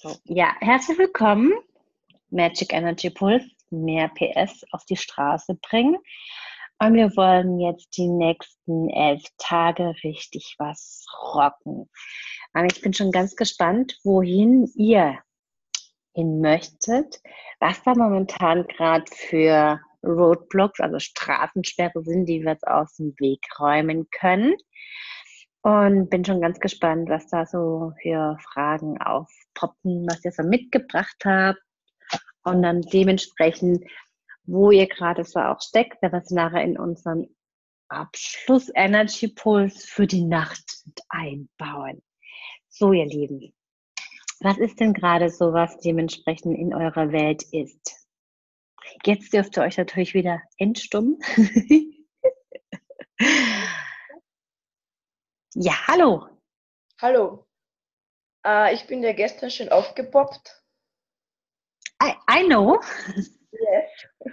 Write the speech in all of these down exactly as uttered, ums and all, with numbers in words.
Ja, herzlich willkommen. Magic Energy Pulse, mehr P S auf die Straße bringen. Und wir wollen jetzt die nächsten elf Tage richtig was rocken. Und ich bin schon ganz gespannt, wohin ihr hin möchtet, was da momentan gerade für Roadblocks, also Straßensperre sind, die wir jetzt aus dem Weg räumen können. Und bin schon ganz gespannt, was da so für Fragen aufpoppen, was ihr so mitgebracht habt. Und dann dementsprechend, wo ihr gerade so auch steckt, wenn wir es nachher in unserem Abschluss Energy Pulse für die Nacht einbauen. So, ihr Lieben, was ist denn gerade so, was dementsprechend in eurer Welt ist? Jetzt dürft ihr euch natürlich wieder entstummen. Ja, hallo. Hallo, äh, ich bin ja gestern schon aufgepoppt. I, I know. Yes.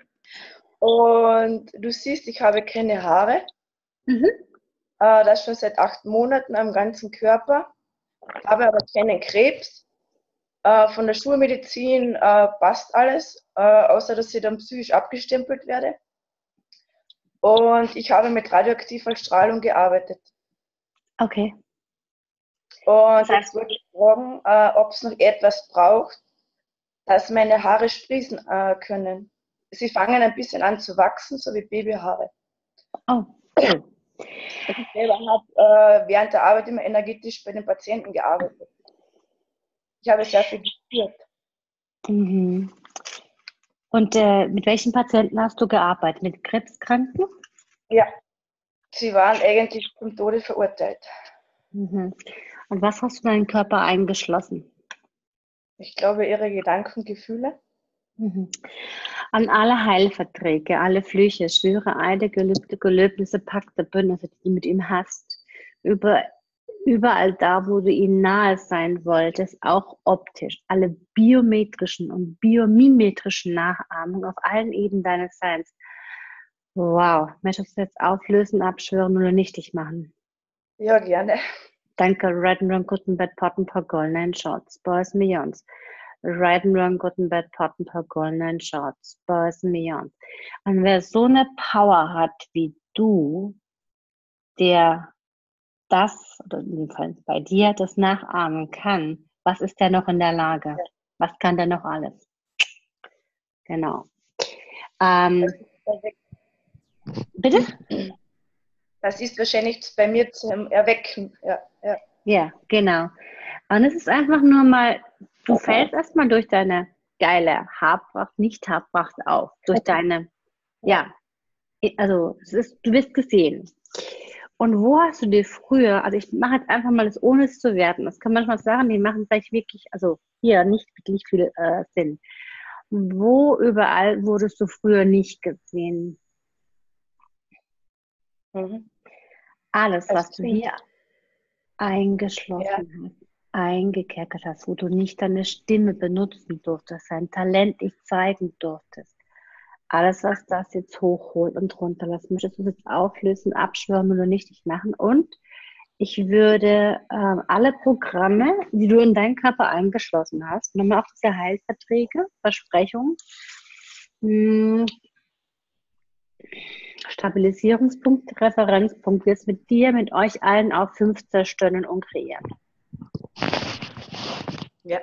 Und du siehst, ich habe keine Haare. Mhm. Äh, das schon seit acht Monaten am ganzen Körper. Habe aber keinen Krebs. Äh, von der Schulmedizin äh, passt alles, äh, außer dass ich dann psychisch abgestempelt werde. Und ich habe mit radioaktiver Strahlung gearbeitet. Okay. Und jetzt wollte ich fragen, äh, ob es noch etwas braucht, dass meine Haare sprießen äh, können. Sie fangen ein bisschen an zu wachsen, so wie Babyhaare. Oh, cool. Ich selber habe äh, während der Arbeit immer energetisch bei den Patienten gearbeitet. Ich habe sehr viel gespürt. Mhm. Und äh, mit welchen Patienten hast du gearbeitet? Mit Krebskranken? Ja, sie waren eigentlich zum Tode verurteilt. Mhm. Und was hast du in deinen Körper eingeschlossen? Ich glaube, ihre Gedanken, Gefühle. Mhm. An alle Heilverträge, alle Flüche, Schwüre, Eide, Gelübde, Gelöbnisse, Pakte, Bündnisse, die du mit ihm hast, über, überall da, wo du ihm nahe sein wolltest, auch optisch, alle biometrischen und biomimetrischen Nachahmungen auf allen Ebenen deines Seins. Wow, möchtest du jetzt auflösen, abschwören oder nichtig machen? Ja, gerne. Danke, Red and Wrong, Good and Bad, Pot and Pot, Golden Shots, Boys Millions. Red and Wrong, Good and Bad, Pot and Pot, Golden Shots, Boys Millions. Und wer so eine Power hat wie du, der das, oder in dem Fall bei dir, das nachahmen kann, was ist der noch in der Lage? Was kann der noch alles? Genau. Ähm, bitte? Das ist wahrscheinlich bei mir zum Erwecken. Ja, ja. Ja, genau. Und es ist einfach nur mal, du fällst erstmal durch deine geile Haarpracht, nicht Haarpracht auf, durch deine, ja, also es ist, du wirst gesehen. Und wo hast du dir früher, also ich mache jetzt einfach mal das, ohne es zu werten, das kann manchmal Sachen, die machen vielleicht wirklich, also hier nicht wirklich viel äh, Sinn. Wo überall wurdest du früher nicht gesehen? Mhm. Alles, was Das du stimmt. hier eingeschlossen Ja. hast, eingekerkert hast, wo du nicht deine Stimme benutzen durftest, dein Talent nicht zeigen durftest. Alles, was das jetzt hochholt und runterlässt, möchtest du jetzt auflösen, abschwören oder nichtig machen. Und ich würde äh, alle Programme, die du in deinen Körper eingeschlossen hast, nochmal auch diese Heilverträge, Versprechungen, mh, Stabilisierungspunkt, Referenzpunkt, jetzt mit dir, mit euch allen auf fünf zerstören und kreieren. Ja.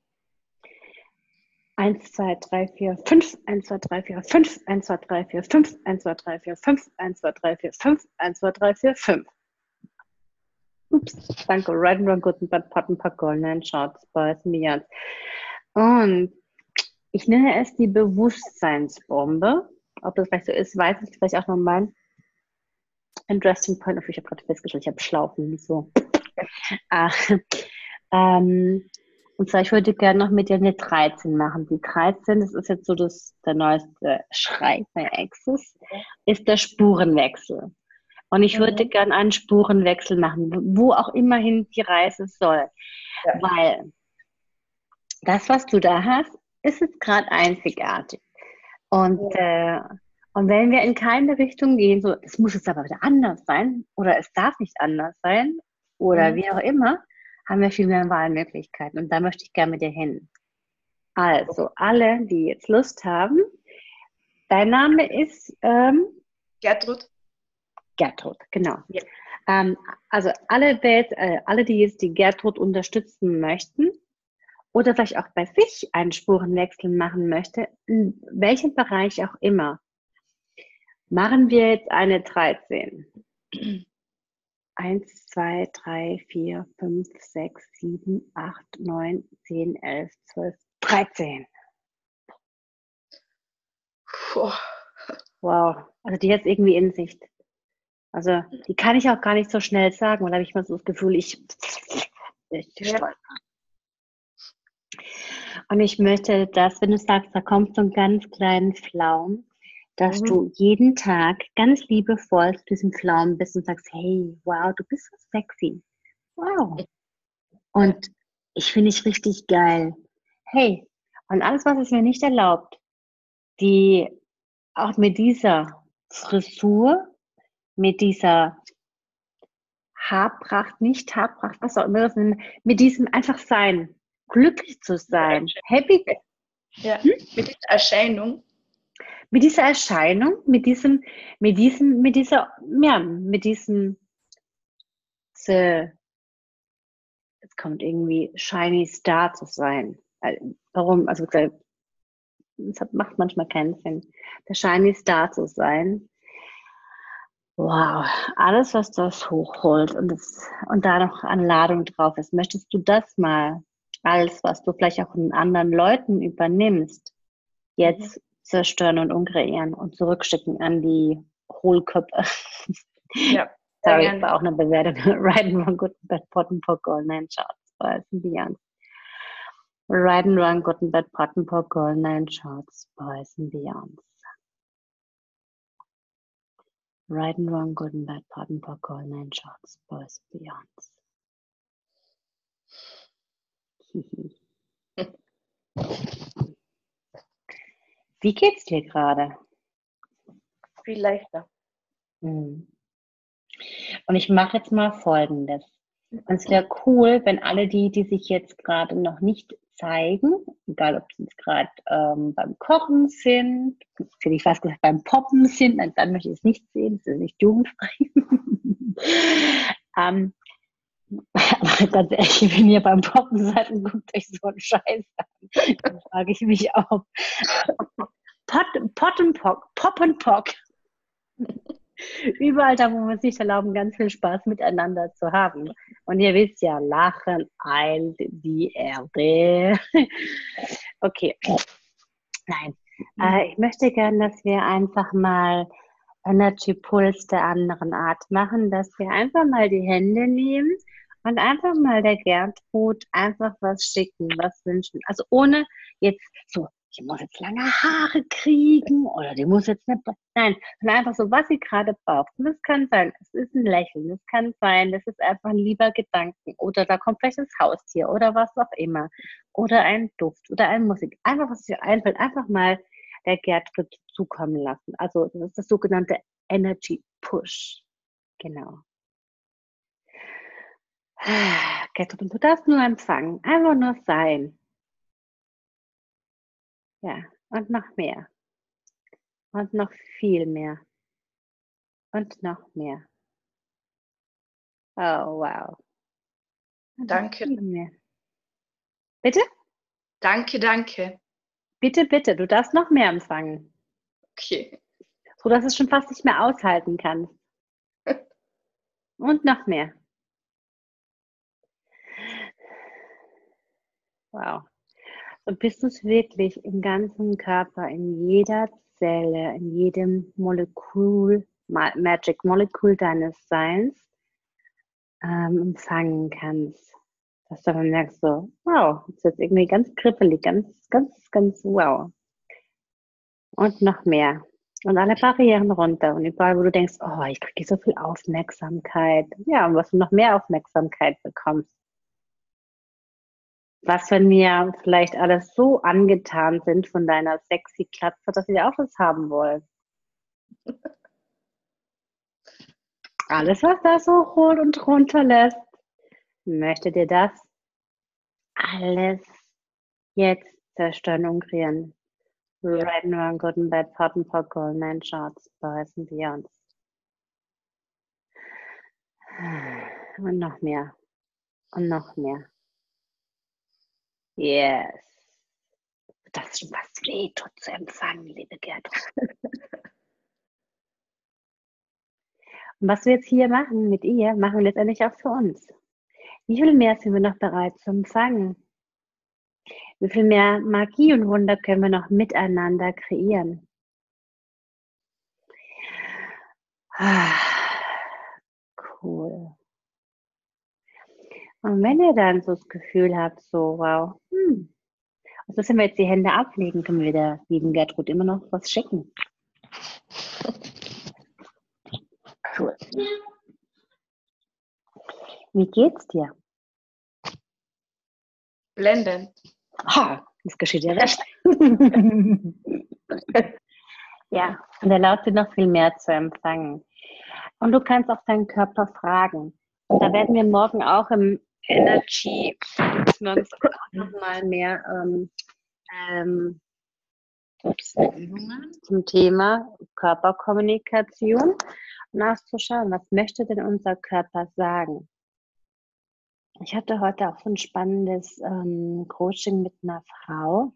eins, zwei, drei, vier, fünf, eins, zwei, drei, vier, fünf, eins, zwei, drei, vier, fünf, eins, zwei, drei, vier, fünf, eins, zwei, drei, vier, fünf, eins, zwei, drei, vier, fünf. Ups, danke. Red and Run, Good and Bad, Pot and Pot, Golden Shots, Boys Millions. Und ich nenne es die Bewusstseinsbombe. Ob das vielleicht so ist, weiß ich vielleicht auch noch mein Interesting Point. Ich habe gerade festgestellt, ich habe Schlaufen, nicht so. Ah, ähm, und zwar, ich würde gerne noch mit dir eine dreizehn machen. Die dreizehn, das ist jetzt so das, der neueste Schrei bei Access, ist der Spurenwechsel. Und ich würde Mhm. gerne einen Spurenwechsel machen, wo auch immerhin die Reise soll. Ja. Weil das, was du da hast, ist jetzt gerade einzigartig. Und, Ja. äh, und wenn wir in keine Richtung gehen, so, es muss jetzt aber wieder anders sein oder es darf nicht anders sein oder Mhm. wie auch immer, haben wir viel mehr Wahlmöglichkeiten. Und da möchte ich gerne mit dir hin. Also, alle, die jetzt Lust haben, dein Name ist ähm, Gertrud. Gertrud, genau. Ja. Ähm, also alle, Welt, äh, alle, die jetzt die Gertrud unterstützen möchten oder vielleicht auch bei sich einen Spurenwechsel machen möchte, in welchem Bereich auch immer, machen wir jetzt eine dreizehn. eins, zwei, drei, vier, fünf, sechs, sieben, acht, neun, zehn, elf, zwölf, dreizehn. Puh. Wow, also die jetzt irgendwie in Sicht. Also die kann ich auch gar nicht so schnell sagen, weil da habe ich mal so das Gefühl, ich, ich Ja. stolper. Und ich möchte, dass, wenn du sagst, da kommt so ein ganz kleinen Flaum, dass Mhm. du jeden Tag ganz liebevoll zu diesem Pflaumen bist und sagst, hey, wow, du bist so sexy. Wow. Und ich finde dich richtig geil. Hey, und alles, was es mir nicht erlaubt, die auch mit dieser Frisur, mit dieser Haarpracht, nicht Haarpracht, was auch immer, mit diesem einfach sein, glücklich zu sein, happy, Ja. Hm? Mit dieser Erscheinung. mit dieser Erscheinung, mit diesem, mit diesem, mit dieser, ja, mit diesem, äh, es kommt irgendwie shiny star zu sein. Warum? Also das macht manchmal keinen Sinn. Der shiny star zu sein. Wow, alles, was das hochholt und, das, und da noch eine Ladung drauf ist, möchtest du das mal, alles, was du vielleicht auch in anderen Leuten übernimmst, jetzt mhm. zerstören und umkreieren und zurückschicken an die Hohlköpfe? Ja. Sorry, das war auch eine Bewertung. Riding Run, Good and Bad, Pot and Pock, Golden Shots, Boys and Beyond. Riding Run, Good and Bad, Pot and Pock, Golden Shots, Boys and Beyond. Right and wrong, good and bad, pot and pock, all nine shots, boys and beyonds. Wie geht's dir gerade? Viel leichter. Hm. Und ich mache jetzt mal Folgendes. Und es wäre cool, wenn alle die, die sich jetzt gerade noch nicht zeigen, egal ob sie jetzt gerade ähm, beim Kochen sind, hätte ich fast gesagt beim Poppen sind, dann, dann möchte ich es nicht sehen, das ist nicht jugendfrei. ähm, aber ganz ehrlich, wenn ihr beim Poppen seid und guckt euch so einen Scheiß an, dann frage ich mich auch. Pot, Pot and Pock, Pop and Pock. Überall da, wo wir sich erlauben, ganz viel Spaß miteinander zu haben. Und ihr wisst ja, Lachen eilt die Erde. Okay. Nein. Mhm. Äh, ich möchte gerne, dass wir einfach mal Energy Puls der anderen Art machen, dass wir einfach mal die Hände nehmen und einfach mal der Gertrud einfach was schicken, was wünschen. Also ohne jetzt so, ich muss jetzt lange Haare kriegen oder die muss jetzt nicht, nein, sondern einfach so, was sie gerade braucht. Und das kann sein, es ist ein Lächeln, das kann sein, das ist einfach ein lieber Gedanken oder da kommt vielleicht das Haustier oder was auch immer oder ein Duft oder eine Musik. Einfach, was dir einfällt, einfach mal der Gertrud zukommen lassen. Also das ist das sogenannte Energy Push. Genau. Gertrud, du darfst nur empfangen, einfach nur sein. Ja, und noch mehr. Und noch viel mehr. Und noch mehr. Oh, wow. Und danke. Mehr. Bitte? Danke, danke. Bitte, bitte, du darfst noch mehr empfangen. Okay. So, dass es schon fast nicht mehr aushalten kannst. Und noch mehr. Wow. So bist du es wirklich im ganzen Körper, in jeder Zelle, in jedem Molekül, Magic Molecule deines Seins ähm, empfangen kannst. Dass du dann merkst so, wow, das ist jetzt irgendwie ganz kribbelig, ganz, ganz, ganz wow. Und noch mehr. Und alle Barrieren runter. Und überall, wo du denkst, oh, ich kriege so viel Aufmerksamkeit. Ja, und was du noch mehr Aufmerksamkeit bekommst. Was, wenn wir vielleicht alles so angetan sind von deiner sexy Klatze, dass wir auch was haben wollen. Alles, was da so hoch und runter lässt, möchte dir das alles jetzt zerstören und kreieren. Ja. Right and wrong, good and bad, hot and cold, golden and shorts, boys and beyonds. Und noch mehr. Und noch mehr. Yes. Das ist schon fast weh, tut zu empfangen, liebe Gertrud. Und was wir jetzt hier machen mit ihr, machen wir letztendlich auch für uns. Wie viel mehr sind wir noch bereit zu empfangen? Wie viel mehr Magie und Wunder können wir noch miteinander kreieren? Ah, cool. Und wenn ihr dann so das Gefühl habt, so, wow, hm, also wenn wir jetzt die Hände ablegen, können wir der lieben Gertrud immer noch was schicken. Cool. Wie geht's dir? Blendend. Ha, das geschieht ja recht. Ja, und erlaubt dir noch viel mehr zu empfangen. Und du kannst auch deinen Körper fragen. Und da werden wir morgen auch im Energy morgens auch nochmal mehr ähm, ähm, zum Thema Körperkommunikation nachzuschauen, was möchte denn unser Körper sagen. Ich hatte heute auch so ein spannendes ähm, Coaching mit einer Frau,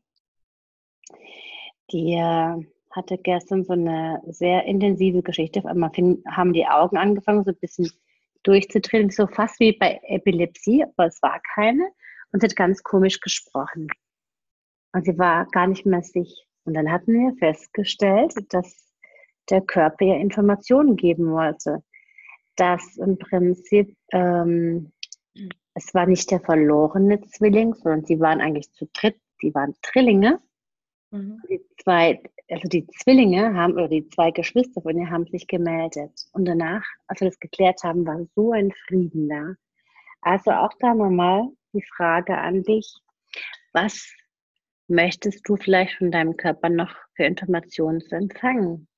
die äh, hatte gestern so eine sehr intensive Geschichte. Auf einmal haben die Augen angefangen, so ein bisschen durchzudrehen, so fast wie bei Epilepsie, aber es war keine. Und sie hat ganz komisch gesprochen. Und sie war gar nicht mehr sich. Und dann hatten wir festgestellt, dass der Körper ihr Informationen geben wollte. Dass im Prinzip, ähm, es war nicht der verlorene Zwilling, sondern sie waren eigentlich zu dritt, die waren Drillinge. Mhm. Die zwei, also die Zwillinge haben, oder die zwei Geschwister von ihr haben sich gemeldet. Und danach, als wir das geklärt haben, war so ein Frieden da. Also auch da nochmal die Frage an dich, was möchtest du vielleicht von deinem Körper noch für Informationen zu empfangen?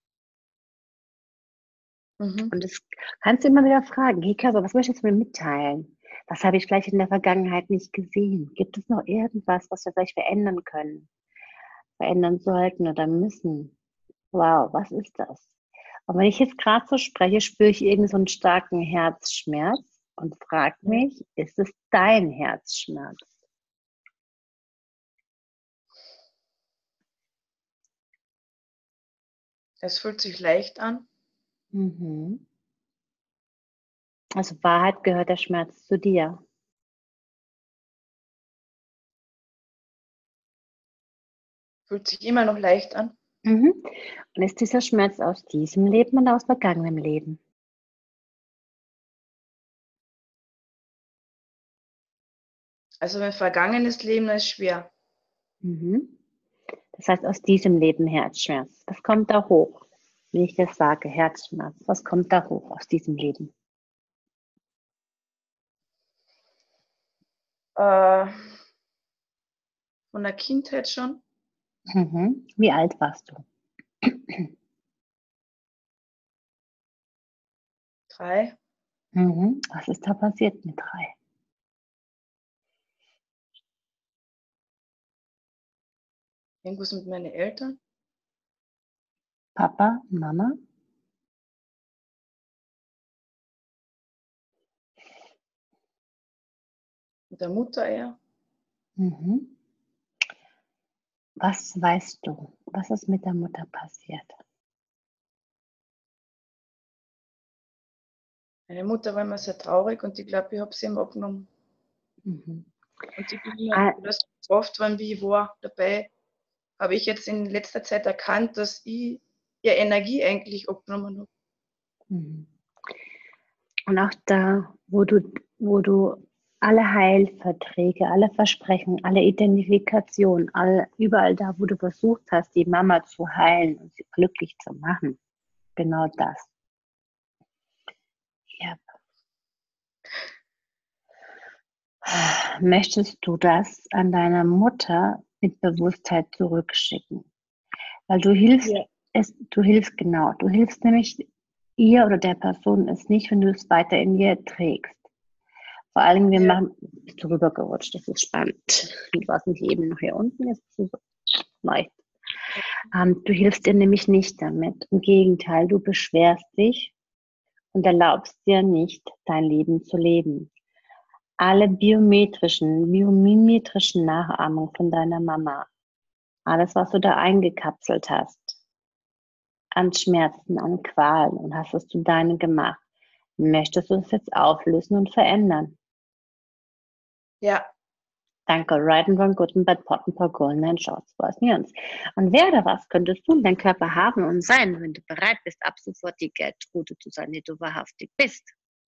Mhm. Und das kannst du immer wieder fragen, hey Körper, was möchtest du mir mitteilen? Was habe ich vielleicht in der Vergangenheit nicht gesehen? Gibt es noch irgendwas, was wir vielleicht verändern können? Verändern sollten oder müssen? Wow, was ist das? Und wenn ich jetzt gerade so spreche, spüre ich irgend so einen starken Herzschmerz und frage mich, ist es dein Herzschmerz? Es fühlt sich leicht an. Mhm. Also Wahrheit gehört der Schmerz zu dir. Fühlt sich immer noch leicht an. Mhm. Und ist dieser Schmerz aus diesem Leben oder aus vergangenem Leben? Also mein vergangenes Leben ist schwer. Mhm. Das heißt, aus diesem Leben Herzschmerz. Was kommt da hoch? Wie ich das sage, Herzschmerz. Was kommt da hoch aus diesem Leben? Äh, von der Kindheit schon. Mhm. Wie alt warst du? Drei. Mhm. Was ist da passiert mit drei? Irgendwas mit meinen Eltern. Papa, Mama? Mit der Mutter eher. Mhm. Was weißt du? Was ist mit der Mutter passiert? Meine Mutter war immer sehr traurig und ich glaube, ich habe sie immer abgenommen. Mhm. Und ich bin immer, das oft, wenn ich war dabei, habe ich jetzt in letzter Zeit erkannt, dass ich ihr Energie eigentlich abgenommen habe. Mhm. Und auch da, wo du, wo du alle Heilverträge, alle Versprechen, alle Identifikation, alle, überall da, wo du versucht hast, die Mama zu heilen und sie glücklich zu machen, genau das. Ja. Möchtest du das an deiner Mutter mit Bewusstheit zurückschicken? Weil du hilfst, ja. es, du hilfst genau, du hilfst nämlich ihr oder der Person es nicht, wenn du es weiter in ihr trägst. Vor allem, wir Ja. machen, bist du rübergerutscht, das ist spannend. Du warst nicht eben noch hier unten, jetzt bist du so leicht. Ähm, du hilfst dir nämlich nicht damit. Im Gegenteil, du beschwerst dich und erlaubst dir nicht, dein Leben zu leben. Alle biometrischen, biomimetrischen Nachahmungen von deiner Mama, alles, was du da eingekapselt hast, an Schmerzen, an Qualen und hast es zu deinem gemacht, möchtest du es jetzt auflösen und verändern. Ja. Danke, Right and Wrong, Good and Bad, Pot and Pot, Golden and Shorts, was Nuance. Und wer oder was könntest du in deinem Körper haben und sein, wenn du bereit bist, ab sofort die Gertrude zu sein, die du wahrhaftig bist?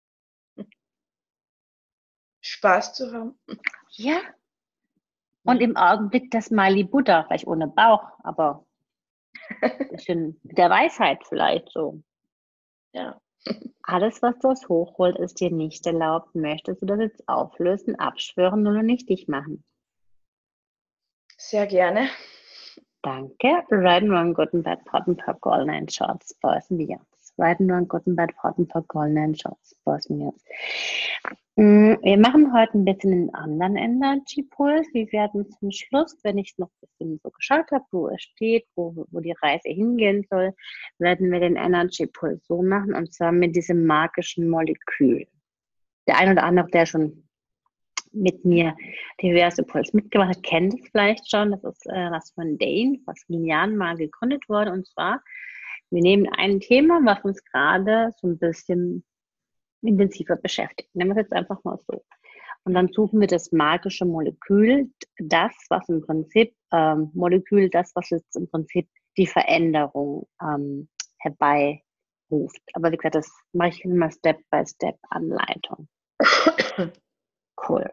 Spaß zu haben. Ja. Und im Augenblick das Smiley Buddha, vielleicht ohne Bauch, aber ein bisschen mit der Weisheit vielleicht so. Ja. Alles, was das hochholt, ist dir nicht erlaubt. Möchtest du das jetzt auflösen, abschwören oder nicht dich machen? Sehr gerne. Danke. Right and Wrong, Good and Bad, Pot and Pot, Golden and Shorts, Boys and Beyonds. Right and Wrong, Good and Bad, Pot and Pot, Golden and Shorts, Boys and Beyonds. Wir machen heute ein bisschen einen anderen Energy-Puls. Wir werden zum Schluss, wenn ich noch ein bisschen so geschaut habe, wo es steht, wo, wo die Reise hingehen soll, werden wir den Energy-Puls so machen, und zwar mit diesem magischen Molekül. Der ein oder andere, der schon mit mir diverse Puls mitgemacht hat, kennt es vielleicht schon. Das ist äh, was von Dane, was vor Jahren mal gegründet wurde. Und zwar, wir nehmen ein Thema, was uns gerade so ein bisschen intensiver beschäftigt. Nehmen wir es jetzt einfach mal so. Und dann suchen wir das magische Molekül, das, was im Prinzip, ähm, Molekül, das, was jetzt im Prinzip die Veränderung ähm, herbeiruft. Aber wie gesagt, das mache ich immer Step-by-Step-Anleitung. Cool.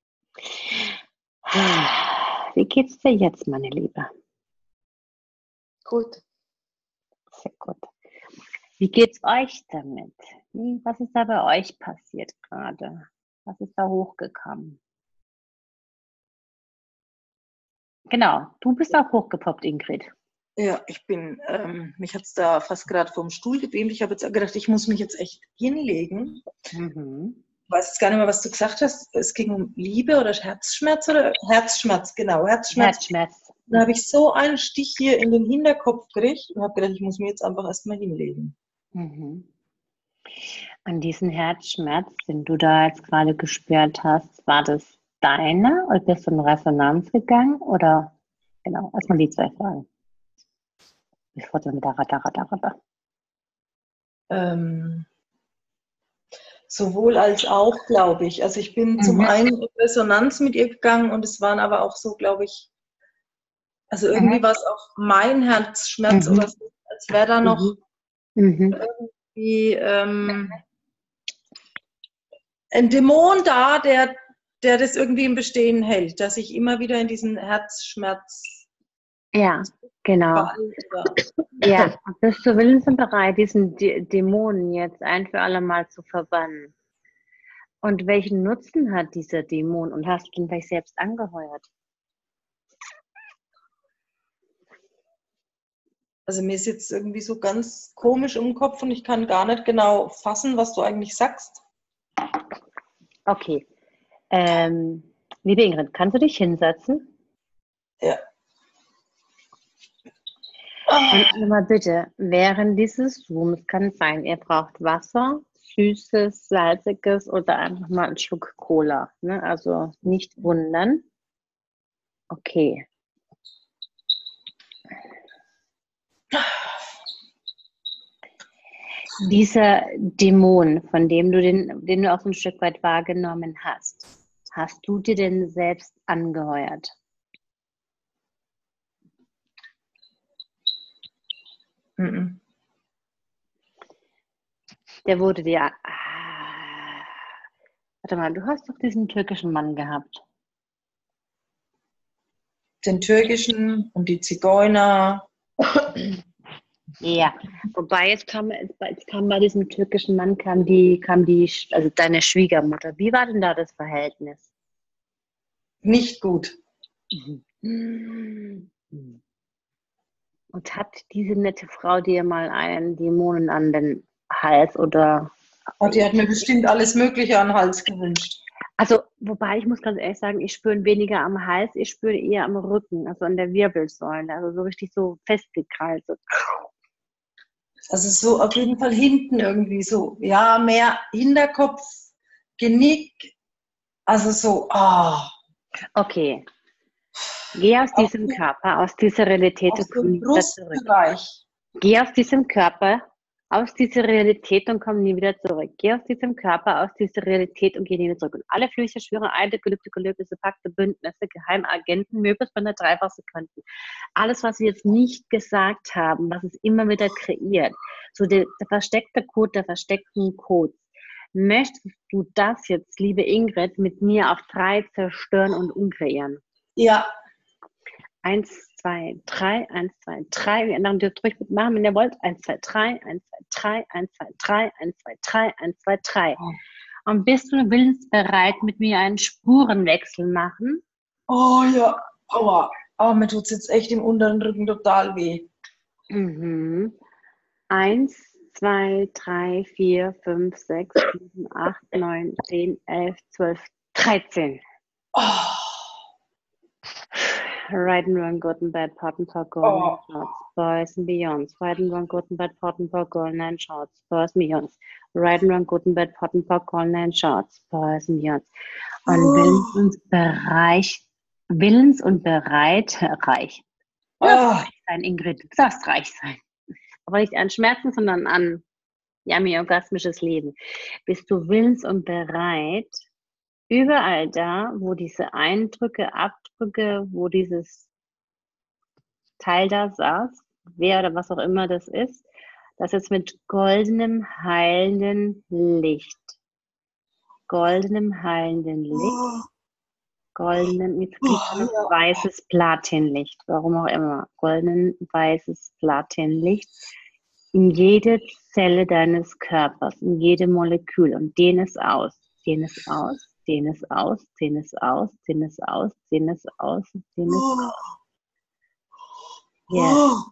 Wie geht's dir jetzt, meine Liebe? Gut. Sehr gut. Wie geht's euch damit? Was ist da bei euch passiert gerade? Was ist da hochgekommen? Genau, du bist auch hochgepoppt, Ingrid. Ja, ich bin, ähm, mich hat es da fast gerade vom Stuhl gebeamt. Ich habe jetzt gedacht, ich muss mich jetzt echt hinlegen. Mhm. Ich weiß jetzt gar nicht mehr, was du gesagt hast. Es ging um Liebe oder Herzschmerz oder Herzschmerz, genau, Herzschmerz. Herzschmerz. Da habe ich so einen Stich hier in den Hinterkopf gekriegt und habe gedacht, ich muss mich jetzt einfach erstmal hinlegen. Mhm. An diesen Herzschmerz, den du da jetzt gerade gespürt hast, war das deiner oder bist du in Resonanz gegangen? Oder genau, erstmal die zwei Fragen. Ich wollte mit der Ratter, Ratter, Ratter. Ähm, sowohl als auch, glaube ich. Also ich bin mhm. zum einen in Resonanz mit ihr gegangen und es waren aber auch so, glaube ich, also irgendwie mhm. war es auch mein Herzschmerz mhm. oder so, als wäre da noch mhm. irgendwie ähm, ein Dämon da, der, der das irgendwie im Bestehen hält, dass ich immer wieder in diesen Herzschmerz. Ja, genau. Ja, bist du willens und bereit, diesen D- Dämonen jetzt ein für alle Mal zu verbannen? Und welchen Nutzen hat dieser Dämon und hast du ihn vielleicht selbst angeheuert? Also mir ist jetzt irgendwie so ganz komisch im Kopf und ich kann gar nicht genau fassen, was du eigentlich sagst. Okay. Ähm, liebe Ingrid, kannst du dich hinsetzen? Ja. Und nochmal bitte, während dieses Zooms kann es sein, ihr braucht Wasser, süßes, salziges oder einfach mal einen Schluck Cola. Ne? Also nicht wundern. Okay. Dieser Dämon, von dem du den, den du auch so ein Stück weit wahrgenommen hast, hast du dir denn selbst angeheuert? Mhm. Der wurde dir... Ah, warte mal, du hast doch diesen türkischen Mann gehabt. Den türkischen und die Zigeuner. Ja, wobei jetzt kam, jetzt kam bei diesem türkischen Mann kam die, kam die, also deine Schwiegermutter. Wie war denn da das Verhältnis? Nicht gut. Mhm. Und hat diese nette Frau dir mal einen Dämonen an den Hals oder? Oh, die hat mir bestimmt alles Mögliche an den Hals gewünscht. Also, wobei ich muss ganz ehrlich sagen, ich spüre weniger am Hals, ich spüre eher am Rücken, also an der Wirbelsäule, also so richtig so festgekrallt. So. Also so auf jeden Fall hinten irgendwie so, ja, mehr Hinterkopf, Genick, also so, ah. Okay, geh aus Auch diesem so, Körper, aus dieser Realität auch und so komm im nie wieder zurück. Brustbereich. Geh aus diesem Körper, aus dieser Realität und komm nie wieder zurück. Geh aus diesem Körper, aus dieser Realität und geh nie wieder zurück. Und alle Flüche, Schwüre, Eide, Gelübde, Gelöbnisse, Pakte, Bündnisse, Geheimagenten, Möbel von der Dreifache könnten. Alles, was wir jetzt nicht gesagt haben, was es immer wieder kreiert. So der, der versteckte Code, der versteckten Codes. Möchtest du das jetzt, liebe Ingrid, mit mir auf drei zerstören und umkreieren? Ja. Eins, zwei, drei, eins, zwei, drei. Wir ändern dürft ruhig mitmachen, wenn ihr wollt. Eins, zwei, drei, eins, zwei, drei, eins, zwei, drei, eins, zwei, drei, eins, zwei, drei. Und bist du willensbereit, mit mir einen Spurenwechsel machen? Oh ja, aua. Oh, mir tut es jetzt echt im unteren Rücken total weh. Mhm. Eins, zwei, drei, vier, fünf, sechs, sieben, acht, neun, zehn, elf, zwölf, dreizehn. Oh. Right and wrong, good and bad, pot and pot, golden and shorts, boys and beyonds. Right and wrong, good and bad, pot and pot, golden and shorts, boys and beyonds. Right and wrong, good and bad, pot and pot, golden and shorts, boys and beyonds. Und willens und bereich, willens und bereit, reich. Du darfst reich sein, Ingrid, du darfst reich sein. Aber nicht an Schmerzen, sondern an yummy orgasmisches Leben. Bist du willens und bereit, überall da, wo diese Eindrücke, Abdrücke, wo dieses Teil da saß, wer oder was auch immer das ist, das jetzt mit goldenem, heilenden Licht, goldenem, heilenden Licht, goldenem, mit weißes Platinlicht, warum auch immer, golden, weißes Platinlicht in jede Zelle deines Körpers, in jede Molekül und dehn es aus, dehn es aus, dehn es aus, dehn es aus, dehn es aus, dehn es aus, dehn es aus. Yes.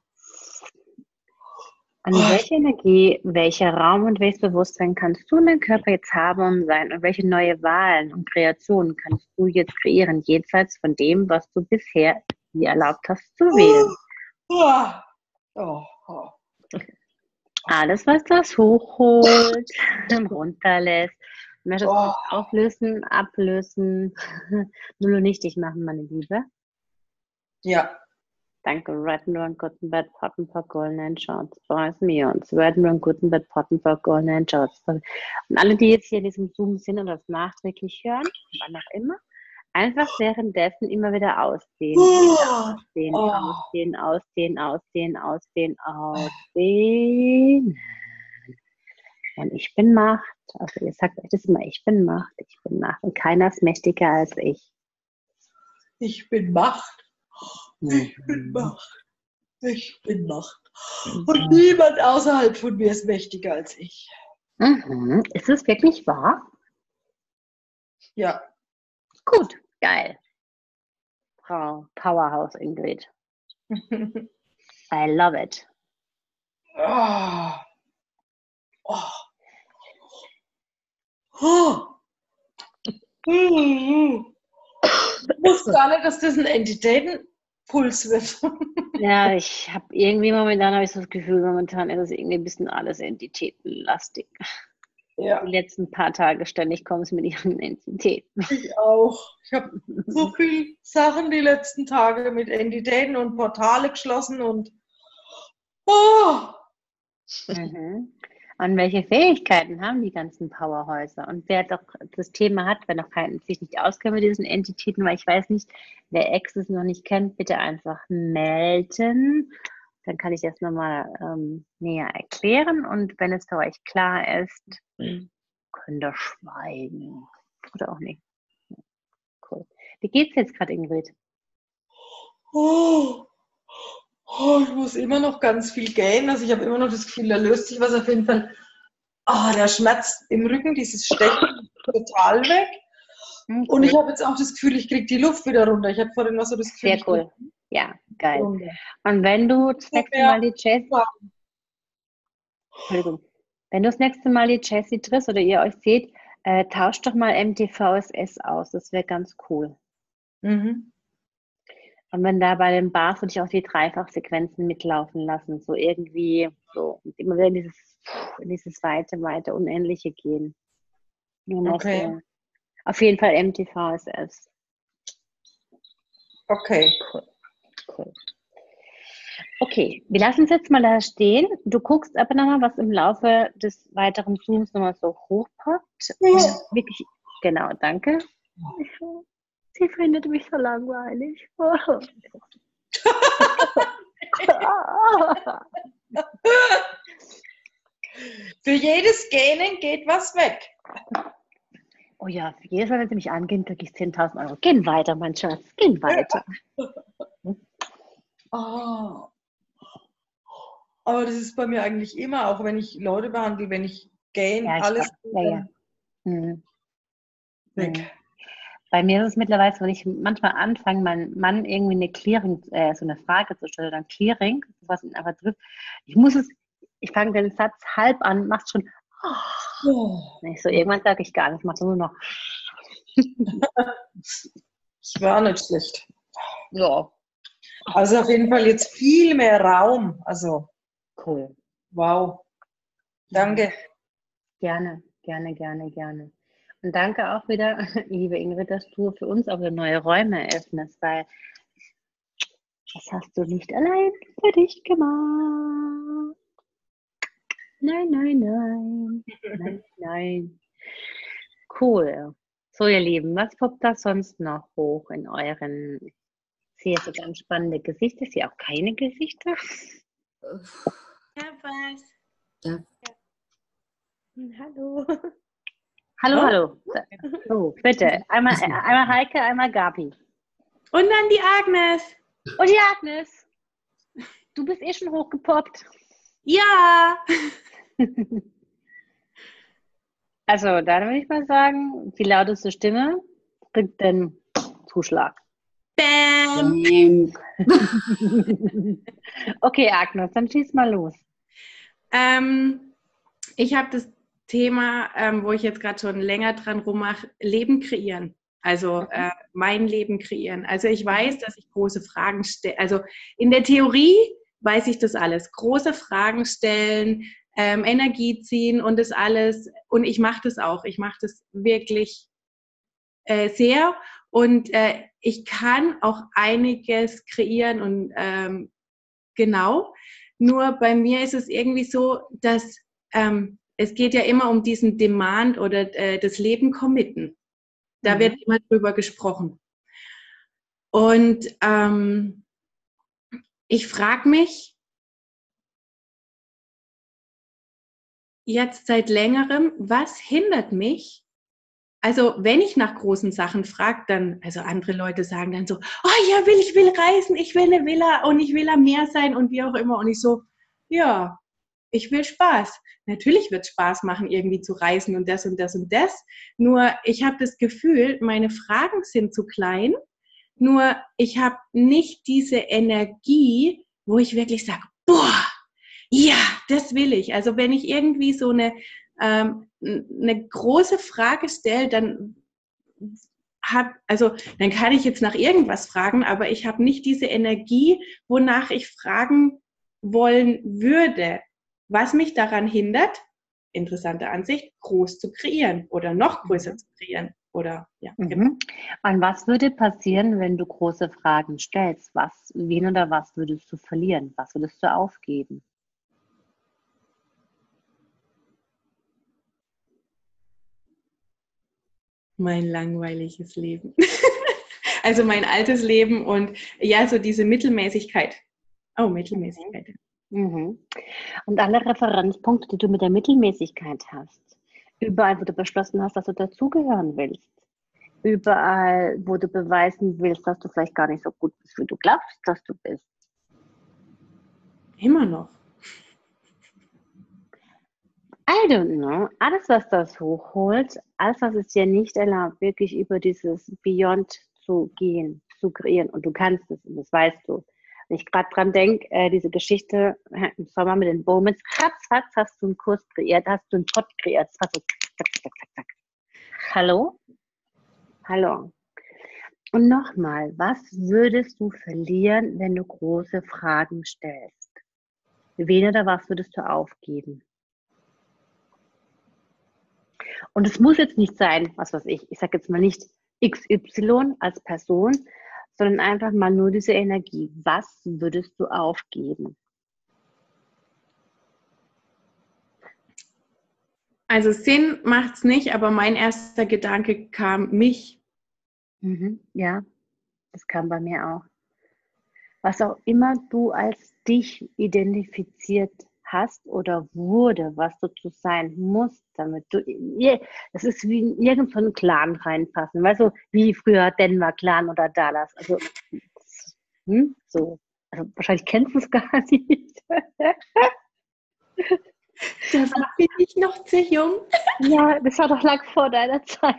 An welche Energie, welcher Raum und welches Bewusstsein kannst du in deinem Körper jetzt haben und sein und welche neue Wahlen und Kreationen kannst du jetzt kreieren, jenseits von dem, was du bisher dir erlaubt hast zu wählen? Oh, oh. Alles, was das hochholt, runterlässt. Möchtest du Oh. es auflösen, ablösen, null und nichtig machen, meine Liebe? Ja. Danke. Red and Run, Good and Bad, Pot and Pot, Golden and Shorts, Boys Mions. Red and Run, Good and Bad, Pot and Pot, Golden and Shorts. Und alle, die jetzt hier in diesem Zoom sind und das nachträglich hören, wann auch immer, einfach währenddessen immer wieder ausdehnen. Ausdehnen, Oh. ausdehnen, ausdehnen, ausdehnen, ausdehnen, ausdehnen. Und ich bin Macht. Also ihr sagt euch das immer, ich bin Macht, ich bin Macht. Und keiner ist mächtiger als ich. Ich bin Macht. Ich bin Macht. Ich bin Macht. Und niemand außerhalb von mir ist mächtiger als ich. Mhm. Ist es wirklich wahr? Ja. Gut, geil. Frau Powerhouse Ingrid. I love it. Oh. Oh. Oh. Ich wusste gar nicht, dass das ein Entitätenpuls wird. Ja, ich habe irgendwie momentan habe ich so das Gefühl, momentan ist es irgendwie ein bisschen alles entitätenlastig. Ja. Die letzten paar Tage ständig kommen es mit ihren Entitäten. Ich auch. Ich habe so viele Sachen die letzten Tage mit Entitäten und Portale geschlossen und oh. Mhm. Und welche Fähigkeiten haben die ganzen Powerhäuser? Und wer doch das Thema hat, wer noch kein, sich nicht auskennt mit diesen Entitäten, weil ich weiß nicht, wer Access noch nicht kennt, bitte einfach melden. Dann kann ich das nochmal ähm, näher erklären. Und wenn es für euch klar ist, könnt ihr schweigen. Oder auch nicht. Cool. Wie geht's jetzt gerade, Ingrid? Oh. Oh, ich muss immer noch ganz viel gähnen. Also ich habe immer noch das Gefühl, da löst sich was auf jeden Fall. Ah, oh, der Schmerz im Rücken, dieses Stechen, total weg. Okay. Und ich habe jetzt auch das Gefühl, ich kriege die Luft wieder runter. Ich habe vorhin noch so das Gefühl. Sehr cool. Ja, geil. Runter. Und wenn du das nächste Mal die Jessie, Entschuldigung, wenn du das nächste Mal die Jessie triffst oder ihr euch seht, Äh, tausch doch mal M T V S S aus, das wäre ganz cool. Mhm. Und wenn da bei den Bars würde ich auch die Dreifachsequenzen mitlaufen lassen, so irgendwie, so immer wieder in dieses, in dieses weite, weite, Unendliche gehen. Nur noch Okay. so. Auf jeden Fall M T V S S. Okay. Cool. Cool. Okay, wir lassen es jetzt mal da stehen. Du guckst aber nochmal, was im Laufe des weiteren Zooms nochmal so hochpoppt. Und wirklich, genau, danke. Sie findet mich so langweilig. Für jedes Gähnen geht was weg. Oh ja, für jedes Mal, wenn sie mich angehen, kriege ich zehntausend Euro. Gehen weiter, mein Schatz, gehen weiter. Oh. Aber das ist bei mir eigentlich immer, auch wenn ich Leute behandle, wenn ich gähn, Ja, ich alles ja, ja. Hm. weg. Hm. Bei mir ist es mittlerweile, wenn ich manchmal anfange, meinem Mann irgendwie eine Clearing, äh, so eine Frage zu stellen, dann Clearing, was ihn einfach trifft. Ich muss es, ich fange den Satz halb an, mach's schon. Oh. Oh. Ich so, irgendwann sage ich gar nicht, mach nur noch. Das war nicht schlecht. Ja. Also auf jeden Fall jetzt viel mehr Raum. Also, Cool. wow. Danke. Gerne, gerne, gerne, gerne. Und danke auch wieder, liebe Ingrid, dass du für uns auch wieder neue Räume eröffnest, weil das hast du nicht allein für dich gemacht. Nein, nein, nein. Nein, nein. Cool. So, ihr Lieben, was poppt da sonst noch hoch in euren... Ich sehe so ganz spannende Gesichter. Ich sehe auch keine Gesichter. Ja, was? Ja. Hallo. Hallo, Oh. hallo. So, bitte. Einmal, äh, einmal Heike, einmal Gabi. Und dann die Agnes. Und die Agnes. Du bist eh schon hochgepoppt. Ja. Also, dann würde ich mal sagen, die lauteste Stimme kriegt den Zuschlag. Bam. Ähm, Okay, Agnes, dann schieß mal los. Ähm, ich habe das Thema, ähm, wo ich jetzt gerade schon länger dran rummache, Leben kreieren. Also äh, mein Leben kreieren. Also ich weiß, dass ich große Fragen stelle. Also in der Theorie weiß ich das alles. Große Fragen stellen, ähm, Energie ziehen und das alles. Und ich mache das auch. Ich mache das wirklich äh, sehr. Und äh, ich kann auch einiges kreieren und ähm, genau. Nur bei mir ist es irgendwie so, dass ähm, es geht ja immer um diesen Demand oder äh, das Leben committen. Da Mhm. wird immer drüber gesprochen. Und ähm, ich frage mich jetzt seit längerem, was hindert mich? Also wenn ich nach großen Sachen frage, dann, also andere Leute sagen dann so, oh ja, will ich will reisen, ich will eine Villa und ich will am Meer sein und wie auch immer. Und ich so, ja, ich will Spaß. Natürlich wird es Spaß machen, irgendwie zu reisen und das und das und das. Nur ich habe das Gefühl, meine Fragen sind zu klein. Nur ich habe nicht diese Energie, wo ich wirklich sage, boah, ja, das will ich. Also wenn ich irgendwie so eine, ähm, eine große Frage stelle, dann hab, also dann kann ich jetzt nach irgendwas fragen, aber ich habe nicht diese Energie, wonach ich fragen wollen würde. Was mich daran hindert, interessante Ansicht, groß zu kreieren oder noch größer zu kreieren. Oder, ja, Mhm. genau. Und was würde passieren, wenn du große Fragen stellst? Was, wen oder was würdest du verlieren? Was würdest du aufgeben? Mein langweiliges Leben. Also mein altes Leben und ja, so diese Mittelmäßigkeit. Oh, Mittelmäßigkeit. Mhm. Und alle Referenzpunkte, die du mit der Mittelmäßigkeit hast, überall, wo du beschlossen hast, dass du dazugehören willst, überall, wo du beweisen willst, dass du vielleicht gar nicht so gut bist, wie du glaubst, dass du bist. Immer noch. I don't know. Alles, was das hochholt, alles, was es dir nicht erlaubt, wirklich über dieses Beyond zu gehen, zu kreieren. Und du kannst es und das weißt du. Wenn ich gerade dran denke, äh, diese Geschichte im Sommer mit den Bowmans, ratzfatz hast du einen Kurs kreiert, hast du einen Pod kreiert. Das war so zack, zack, zack, zack. Hallo? Hallo. Und nochmal, was würdest du verlieren, wenn du große Fragen stellst? Wen oder was würdest du aufgeben? Und es muss jetzt nicht sein, was weiß ich, ich sage jetzt mal nicht X Y als Person, sondern einfach mal nur diese Energie. Was würdest du aufgeben? Also Sinn macht es nicht, aber mein erster Gedanke kam mich. Mhm, ja, das kam bei mir auch. Was auch immer du als dich identifiziert hast oder wurde, was du zu sein musst, damit du, das ist wie in irgendeinen Clan reinpassen, weißt du, wie früher Denver Clan oder Dallas, also hm, so, also wahrscheinlich kennst du es gar nicht. Da bin ich noch zu jung. Ja, das war doch lang vor deiner Zeit.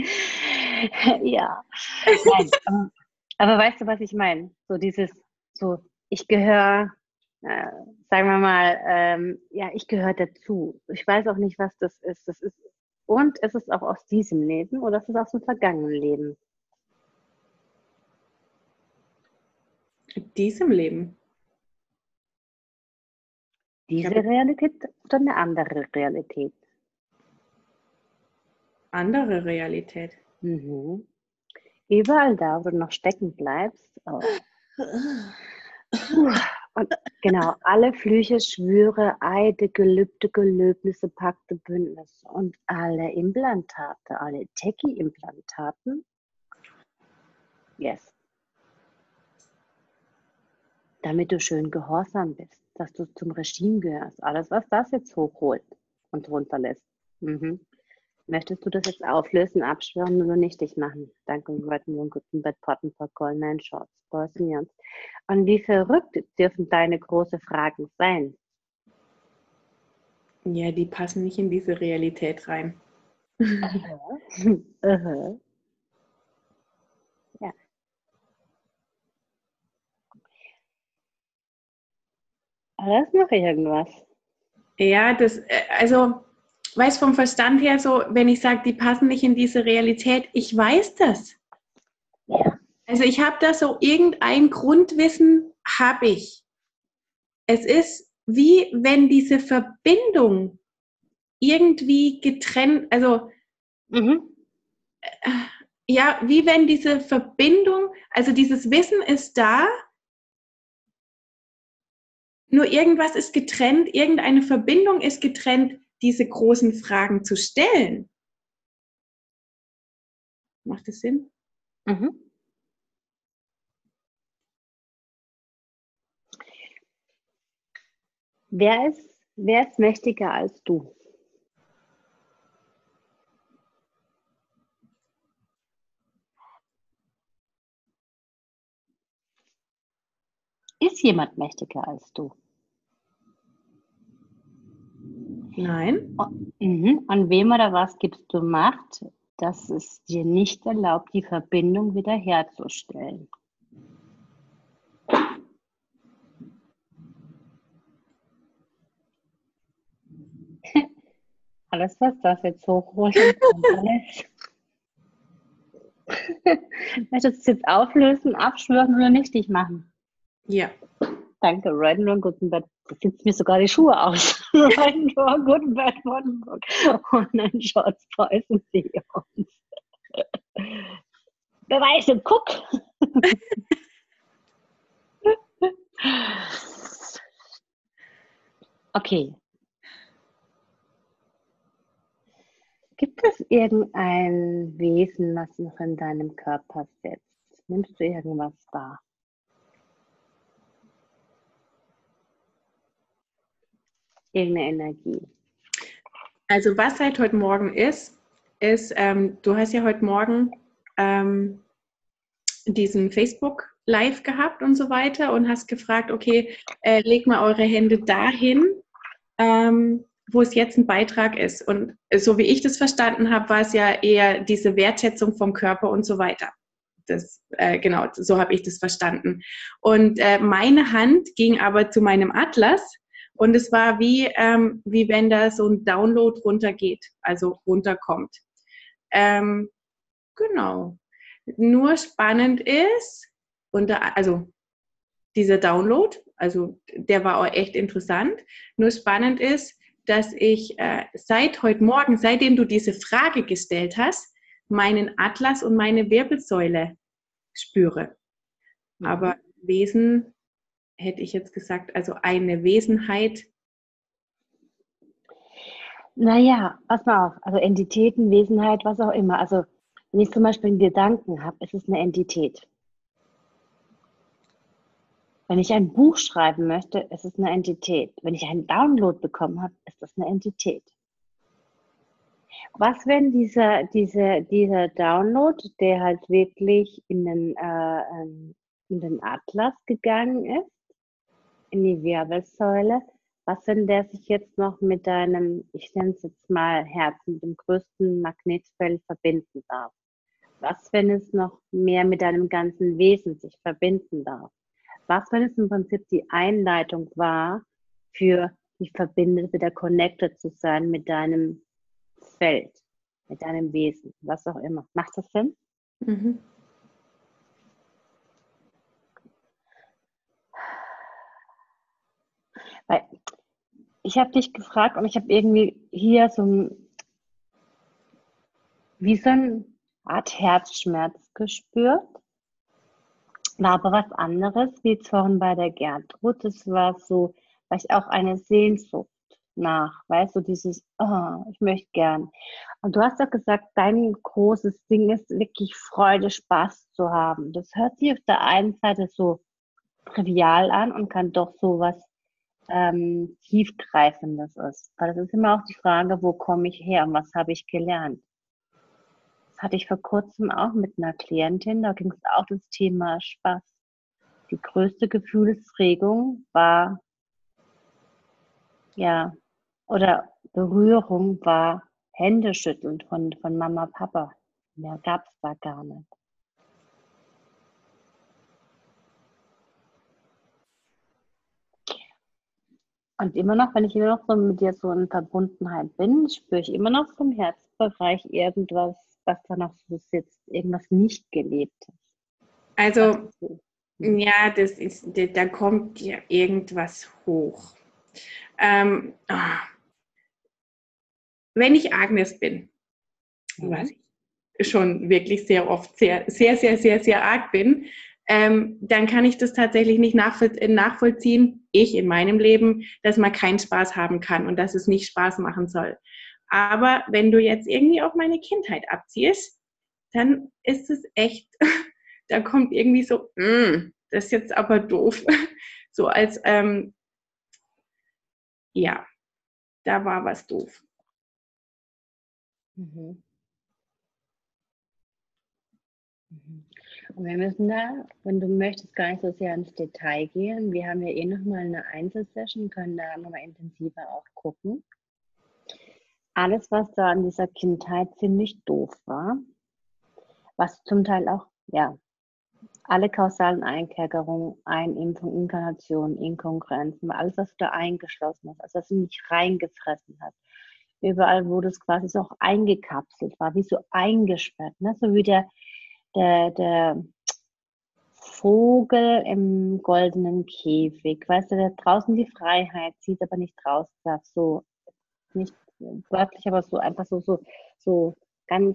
Ja. Nein, aber, aber weißt du, was ich meine? So dieses, so, ich gehöre, äh, sagen wir mal, ähm, ja, ich gehöre dazu. Ich weiß auch nicht, was das ist. Das ist. Und es ist auch aus diesem Leben oder es ist aus dem vergangenen Leben. In diesem Leben. Diese Realität oder eine andere Realität? Andere Realität. Mhm. Überall da, wo du noch stecken bleibst. Oh. Und genau, alle Flüche, Schwüre, Eide, Gelübde, Gelöbnisse, Pakte, Bündnisse und alle Implantate, alle Techie-Implantaten. Yes. Damit du schön gehorsam bist, dass du zum Regime gehörst. Alles, was das jetzt hochholt und runterlässt. Mhm. Möchtest du das jetzt auflösen, abschwören oder nichtig machen? Danke, Leuten, einen guten Bett, Potten, Packol, Nein, Shorts, Boys und Jans. Und wie verrückt dürfen deine großen Fragen sein? Ja, die passen nicht in diese Realität rein. Aha. Aha. Ja. Aber das ist noch irgendwas. Ja, das, also, weiß vom Verstand her so, wenn ich sage, die passen nicht in diese Realität, ich weiß das. Ja. Also ich habe da so irgendein Grundwissen, habe ich. Es ist wie wenn diese Verbindung irgendwie getrennt, also Mhm. äh, ja, wie wenn diese Verbindung, also dieses Wissen ist da, nur irgendwas ist getrennt, irgendeine Verbindung ist getrennt, diese großen Fragen zu stellen. Macht das Sinn? Mhm. Wer ist, wer ist mächtiger als du? Ist jemand mächtiger als du? Nein. Mhm. An wem oder was gibst du Macht, dass es dir nicht erlaubt, die Verbindung wiederherzustellen? Alles, was das jetzt hochholt, alles. Möchtest du es jetzt auflösen, abschwören oder nichtig machen? Ja. Danke, Ryan Gutenberg. Da sitzt mir sogar die Schuhe aus. Ryan Gutenberg, Brandenburg. Und ein Shorts, Boys und Seahorns. Beweise, guck! Okay. Gibt es irgendein Wesen, was noch in deinem Körper sitzt? Nimmst du irgendwas wahr? Irgendeine Energie? Also was seit heute Morgen ist, ist, ähm, du hast ja heute Morgen ähm, diesen Facebook Live gehabt und so weiter und hast gefragt, okay, äh, leg mal eure Hände dahin, ähm, wo es jetzt ein Beitrag ist. Und so wie ich das verstanden habe, war es ja eher diese Wertschätzung vom Körper und so weiter. Das, äh, genau, so habe ich das verstanden. Und äh, meine Hand ging aber zu meinem Atlas und es war wie, ähm, wie wenn da so ein Download runtergeht, also runterkommt. Ähm, genau. Nur spannend ist, unter, also dieser Download, also der war auch echt interessant. Nur spannend ist, dass ich äh, seit heute Morgen, seitdem du diese Frage gestellt hast, meinen Atlas und meine Wirbelsäule spüre. Mhm. Aber Wesen, hätte ich jetzt gesagt, also eine Wesenheit. Naja, pass mal auf, also Entitäten, Wesenheit, was auch immer. Also wenn ich zum Beispiel einen Gedanken habe, ist es eine Entität. Wenn ich ein Buch schreiben möchte, ist es eine Entität. Wenn ich einen Download bekommen habe, ist das eine Entität. Was, wenn dieser, dieser, dieser Download, der halt wirklich in den, äh, in den Atlas gegangen ist, in die Wirbelsäule, was, wenn der sich jetzt noch mit deinem, ich nenne es jetzt mal Herz, mit dem größten Magnetfeld verbinden darf? Was, wenn es noch mehr mit deinem ganzen Wesen sich verbinden darf? Was, wenn es im Prinzip die Einleitung war, für die Verbindung, wieder connected zu sein mit deinem Feld, mit deinem Wesen, was auch immer. Macht das Sinn? Mhm. Weil ich habe dich gefragt und ich habe irgendwie hier so ein, wie so eine Art Herzschmerz gespürt. War aber was anderes, wie jetzt vorhin bei der Gertrud. Das war so, vielleicht auch eine Sehnsucht nach, weißt du, dieses, oh, ich möchte gern. Und du hast doch gesagt, dein großes Ding ist wirklich Freude, Spaß zu haben. Das hört sich auf der einen Seite so trivial an und kann doch so was ähm, tiefgreifendes ist. Weil das ist immer auch die Frage, wo komme ich her und was habe ich gelernt? Das hatte ich vor kurzem auch mit einer Klientin, da ging es auch das Thema Spaß. Die größte Gefühlsregung war, ja, oder Berührung war Händeschütteln von, von Mama, Papa. Mehr gab es da gar nicht. Und immer noch, wenn ich immer noch so mit dir so in Verbundenheit bin, spüre ich immer noch vom Herzbereich irgendwas, was da noch so sitzt, irgendwas nicht gelebtes. Also, ja, das ist, da kommt ja irgendwas hoch. Ähm, wenn ich Agnes bin, mhm. was ich schon wirklich sehr oft sehr, sehr, sehr, sehr, sehr arg bin, ähm, dann kann ich das tatsächlich nicht nachvoll- nachvollziehen, ich in meinem Leben, dass man keinen Spaß haben kann und dass es nicht Spaß machen soll. Aber wenn du jetzt irgendwie auf meine Kindheit abziehst, dann ist es echt, da kommt irgendwie so, mm, das ist jetzt aber doof. So als, ähm, ja, da war was doof. Mhm. Und wir müssen da, wenn du möchtest, gar nicht so sehr ins Detail gehen. Wir haben ja eh nochmal eine Einzelsession, können da nochmal intensiver auch gucken. Alles, was da an dieser Kindheit ziemlich doof war, was zum Teil auch, ja, alle kausalen Einkerkerungen, Einimpfung, Inkarnation, Inkongruenzen, alles, was da eingeschlossen ist, also was du nicht reingefressen hat. Überall, wo das quasi so auch eingekapselt war, wie so eingesperrt, ne? So wie der, der, der Vogel im goldenen Käfig, weißt du, der draußen die Freiheit sieht, aber nicht raus darf, so, nicht wörtlich, aber so einfach so, so, so ganz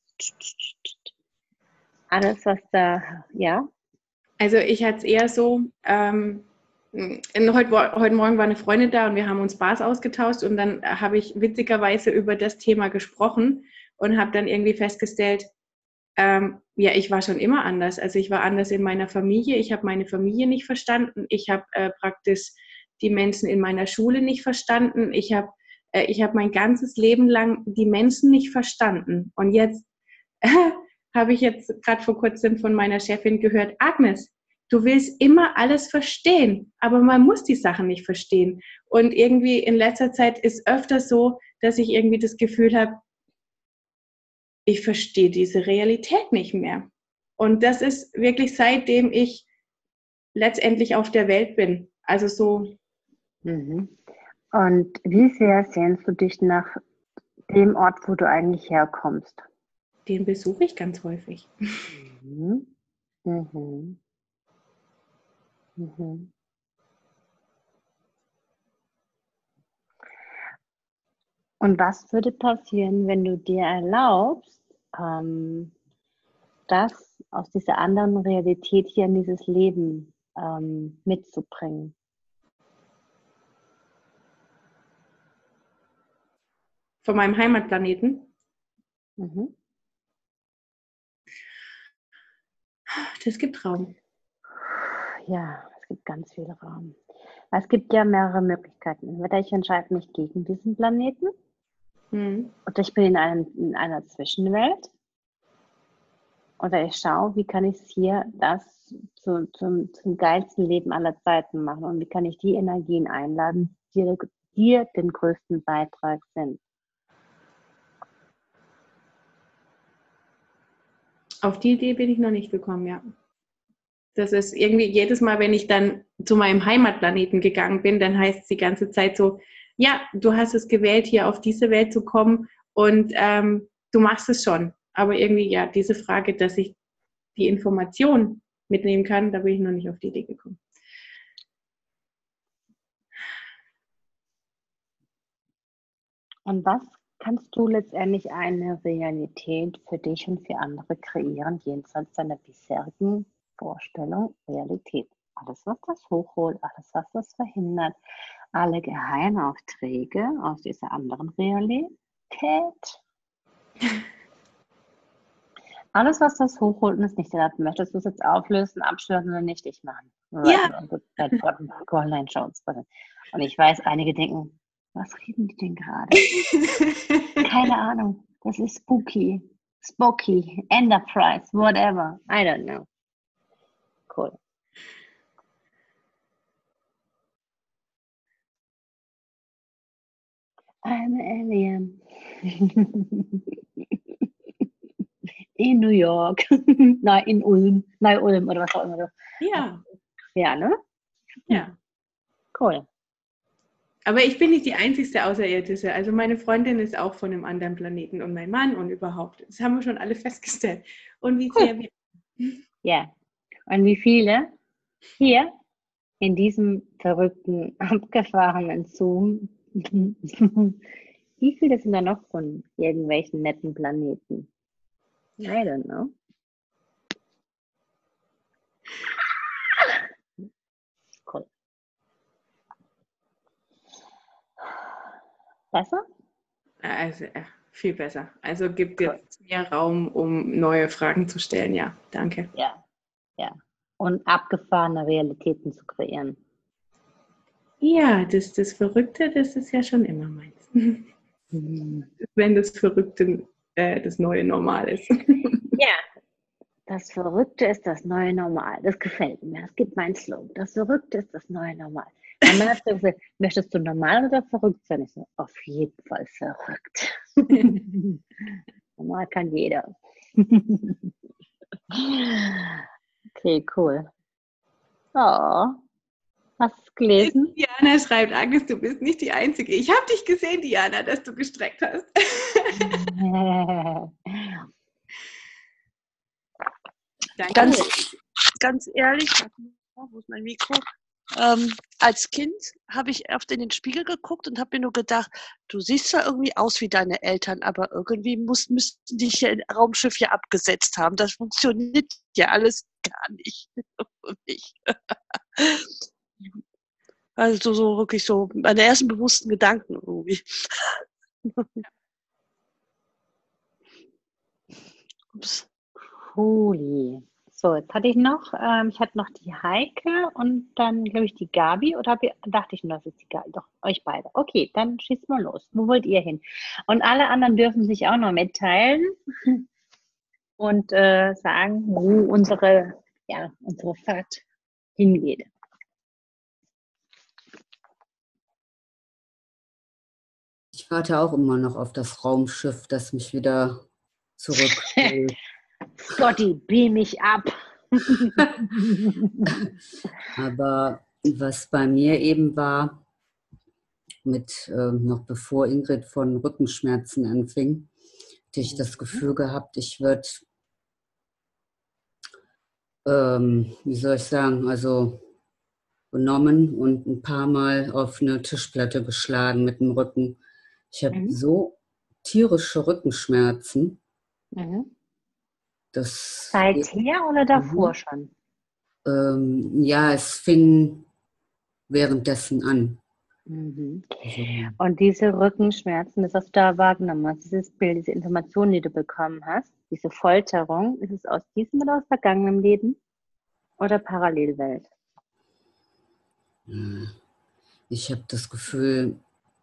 alles, was da, ja. Also ich hatte es eher so, ähm, in, heute, heute Morgen war eine Freundin da und wir haben uns Bars ausgetauscht und dann habe ich witzigerweise über das Thema gesprochen und habe dann irgendwie festgestellt, ähm, ja, ich war schon immer anders. Also ich war anders in meiner Familie, ich habe meine Familie nicht verstanden, ich habe äh, praktisch die Menschen in meiner Schule nicht verstanden, ich habe äh, ich habe mein ganzes Leben lang die Menschen nicht verstanden. Und jetzt äh, habe ich jetzt gerade vor kurzem von meiner Chefin gehört, Agnes, du willst immer alles verstehen, aber man muss die Sachen nicht verstehen. Und irgendwie in letzter Zeit ist öfter so, dass ich irgendwie das Gefühl habe, ich verstehe diese Realität nicht mehr. Und das ist wirklich seitdem ich letztendlich auf der Welt bin. Also so. Mhm. Und wie sehr sehnst du dich nach dem Ort, wo du eigentlich herkommst? Den besuche ich ganz häufig. Mhm. Mhm. Mhm. Und was würde passieren, wenn du dir erlaubst, ähm, das aus dieser anderen Realität hier in dieses Leben ähm, mitzubringen? Von meinem Heimatplaneten? Mhm. Das gibt Raum. Ja, es gibt ganz viel Raum. Es gibt ja mehrere Möglichkeiten. Entweder ich entscheide mich gegen diesen Planeten Mhm. oder ich bin in, einem, in einer Zwischenwelt. Oder ich schaue, wie kann ich es hier das zu, zum, zum geilsten Leben aller Zeiten machen und wie kann ich die Energien einladen, die dir den größten Beitrag sind. Auf die Idee bin ich noch nicht gekommen, ja. Das ist irgendwie jedes Mal, wenn ich dann zu meinem Heimatplaneten gegangen bin, dann heißt es die ganze Zeit so, ja, du hast es gewählt, hier auf diese Welt zu kommen und ähm, du machst es schon. Aber irgendwie, ja, diese Frage, dass ich die Information mitnehmen kann, da bin ich noch nicht auf die Idee gekommen. Und was kannst du letztendlich eine Realität für dich und für andere kreieren, jenseits deiner bisherigen Vorstellung, Realität? Alles, was das hochholt, alles, was das verhindert, alle Geheimaufträge aus dieser anderen Realität. Alles, was das hochholt und es nicht erlaubt, möchtest du es jetzt auflösen, abschließen oder nicht? Ich machen. Ja. Und ich weiß, einige denken, was reden die denn gerade? Keine Ahnung. Das ist spooky. Spooky. Enterprise. Whatever. I don't know. Cool. I'm an alien. In New York. Nein, in Ulm. Nein, Ulm oder was auch immer. Ja. Ja, ne? Ja. Cool. Aber ich bin nicht die einzigste Außerirdische. Also meine Freundin ist auch von einem anderen Planeten und mein Mann und überhaupt. Das haben wir schon alle festgestellt. Und wie sehr wir... Ja. Und wie viele hier in diesem verrückten, abgefahrenen Zoom, wie viele sind da noch von irgendwelchen netten Planeten? I don't know. Cool. Besser? Also, äh, viel besser. Also gibt jetzt mehr Raum, um neue Fragen zu stellen. Ja, danke. Ja, ja. Und abgefahrene Realitäten zu kreieren. Ja, das, das Verrückte, das ist ja schon immer meins. Mhm. Wenn das Verrückte äh, das neue Normal ist. Ja, das Verrückte ist das neue Normal. Das gefällt mir. Das gibt meinen Slogan. Das Verrückte ist das neue Normal. Mein Mann hat gesagt, möchtest du normal oder verrückt sein? Ich so, auf jeden Fall verrückt. Normal kann jeder. Okay, cool. Oh, hast du es gelesen? Diana schreibt, Agnes, du bist nicht die Einzige. Ich habe dich gesehen, Diana, dass du gestreckt hast. Danke. Ganz, ganz ehrlich, wo ist mein Mikro? Ähm, als Kind habe ich oft in den Spiegel geguckt und habe mir nur gedacht, du siehst zwar irgendwie aus wie deine Eltern, aber irgendwie muss, müssten dich ja in Raumschiff ja abgesetzt haben. Das funktioniert ja alles gar nicht für mich. Also so wirklich so meine ersten bewussten Gedanken irgendwie. Ups. Holy. So, jetzt hatte ich noch, ähm, ich hatte noch die Heike und dann, glaube ich, die Gabi. Oder hab ich, dachte ich nur, das ist die Gabi. Doch, euch beide. Okay, dann schießt mal los. Wo wollt ihr hin? Und alle anderen dürfen sich auch noch mitteilen und äh, sagen, wo unsere, ja, unsere Fahrt hingeht. Ich warte auch immer noch auf das Raumschiff, das mich wieder zurückholt. Scotty, beam mich ab. Aber was bei mir eben war, mit äh, noch bevor Ingrid von Rückenschmerzen anfing, hatte ich das Gefühl gehabt, ich würde, ähm, wie soll ich sagen, also genommen und ein paar Mal auf eine Tischplatte geschlagen mit dem Rücken. Ich habe Mhm. so tierische Rückenschmerzen. Mhm. Das Seither oder davor Mhm. schon? Ähm, ja, es fing währenddessen an. Mhm. Also, Und diese Rückenschmerzen, das hast du da wahrgenommen hast, dieses Bild, diese Information, die du bekommen hast, diese Folterung, ist es aus diesem oder aus vergangenem Leben oder Parallelwelt? äh, ich habe das Gefühl,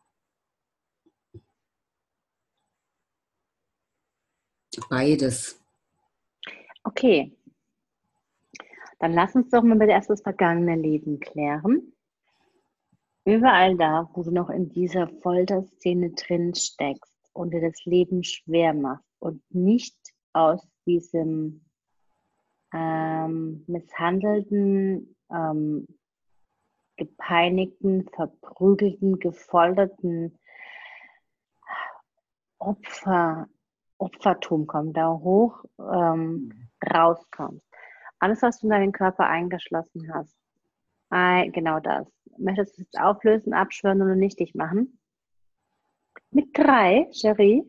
beides. Okay, dann lass uns doch mal bitte erst das vergangene Leben klären. Überall da, wo du noch in dieser Folterszene drin steckst und dir das Leben schwer machst und nicht aus diesem ähm, misshandelten, ähm, gepeinigten, verprügelten, gefolterten Opfer, Opfertum kommt da hoch, ähm, rauskommst. Alles, was du in deinen Körper eingeschlossen hast, ei, genau das. Möchtest du es jetzt auflösen, abschwören oder nichtig machen? Mit drei, Cherie.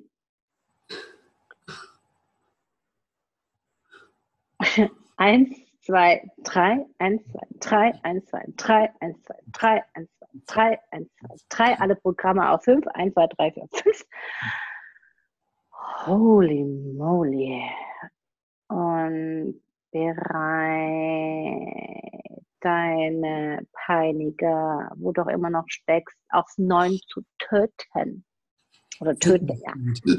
Eins, zwei, drei, eins, zwei, drei, eins, zwei, drei, eins, zwei, drei, eins, zwei, drei, eins, zwei, drei. Alle Programme auf fünf, eins, zwei, drei, vier, fünf. Holy moly. Und bereit, deine Peiniger, wo du auch immer noch steckst, aufs Neun zu töten. Oder töten, ja.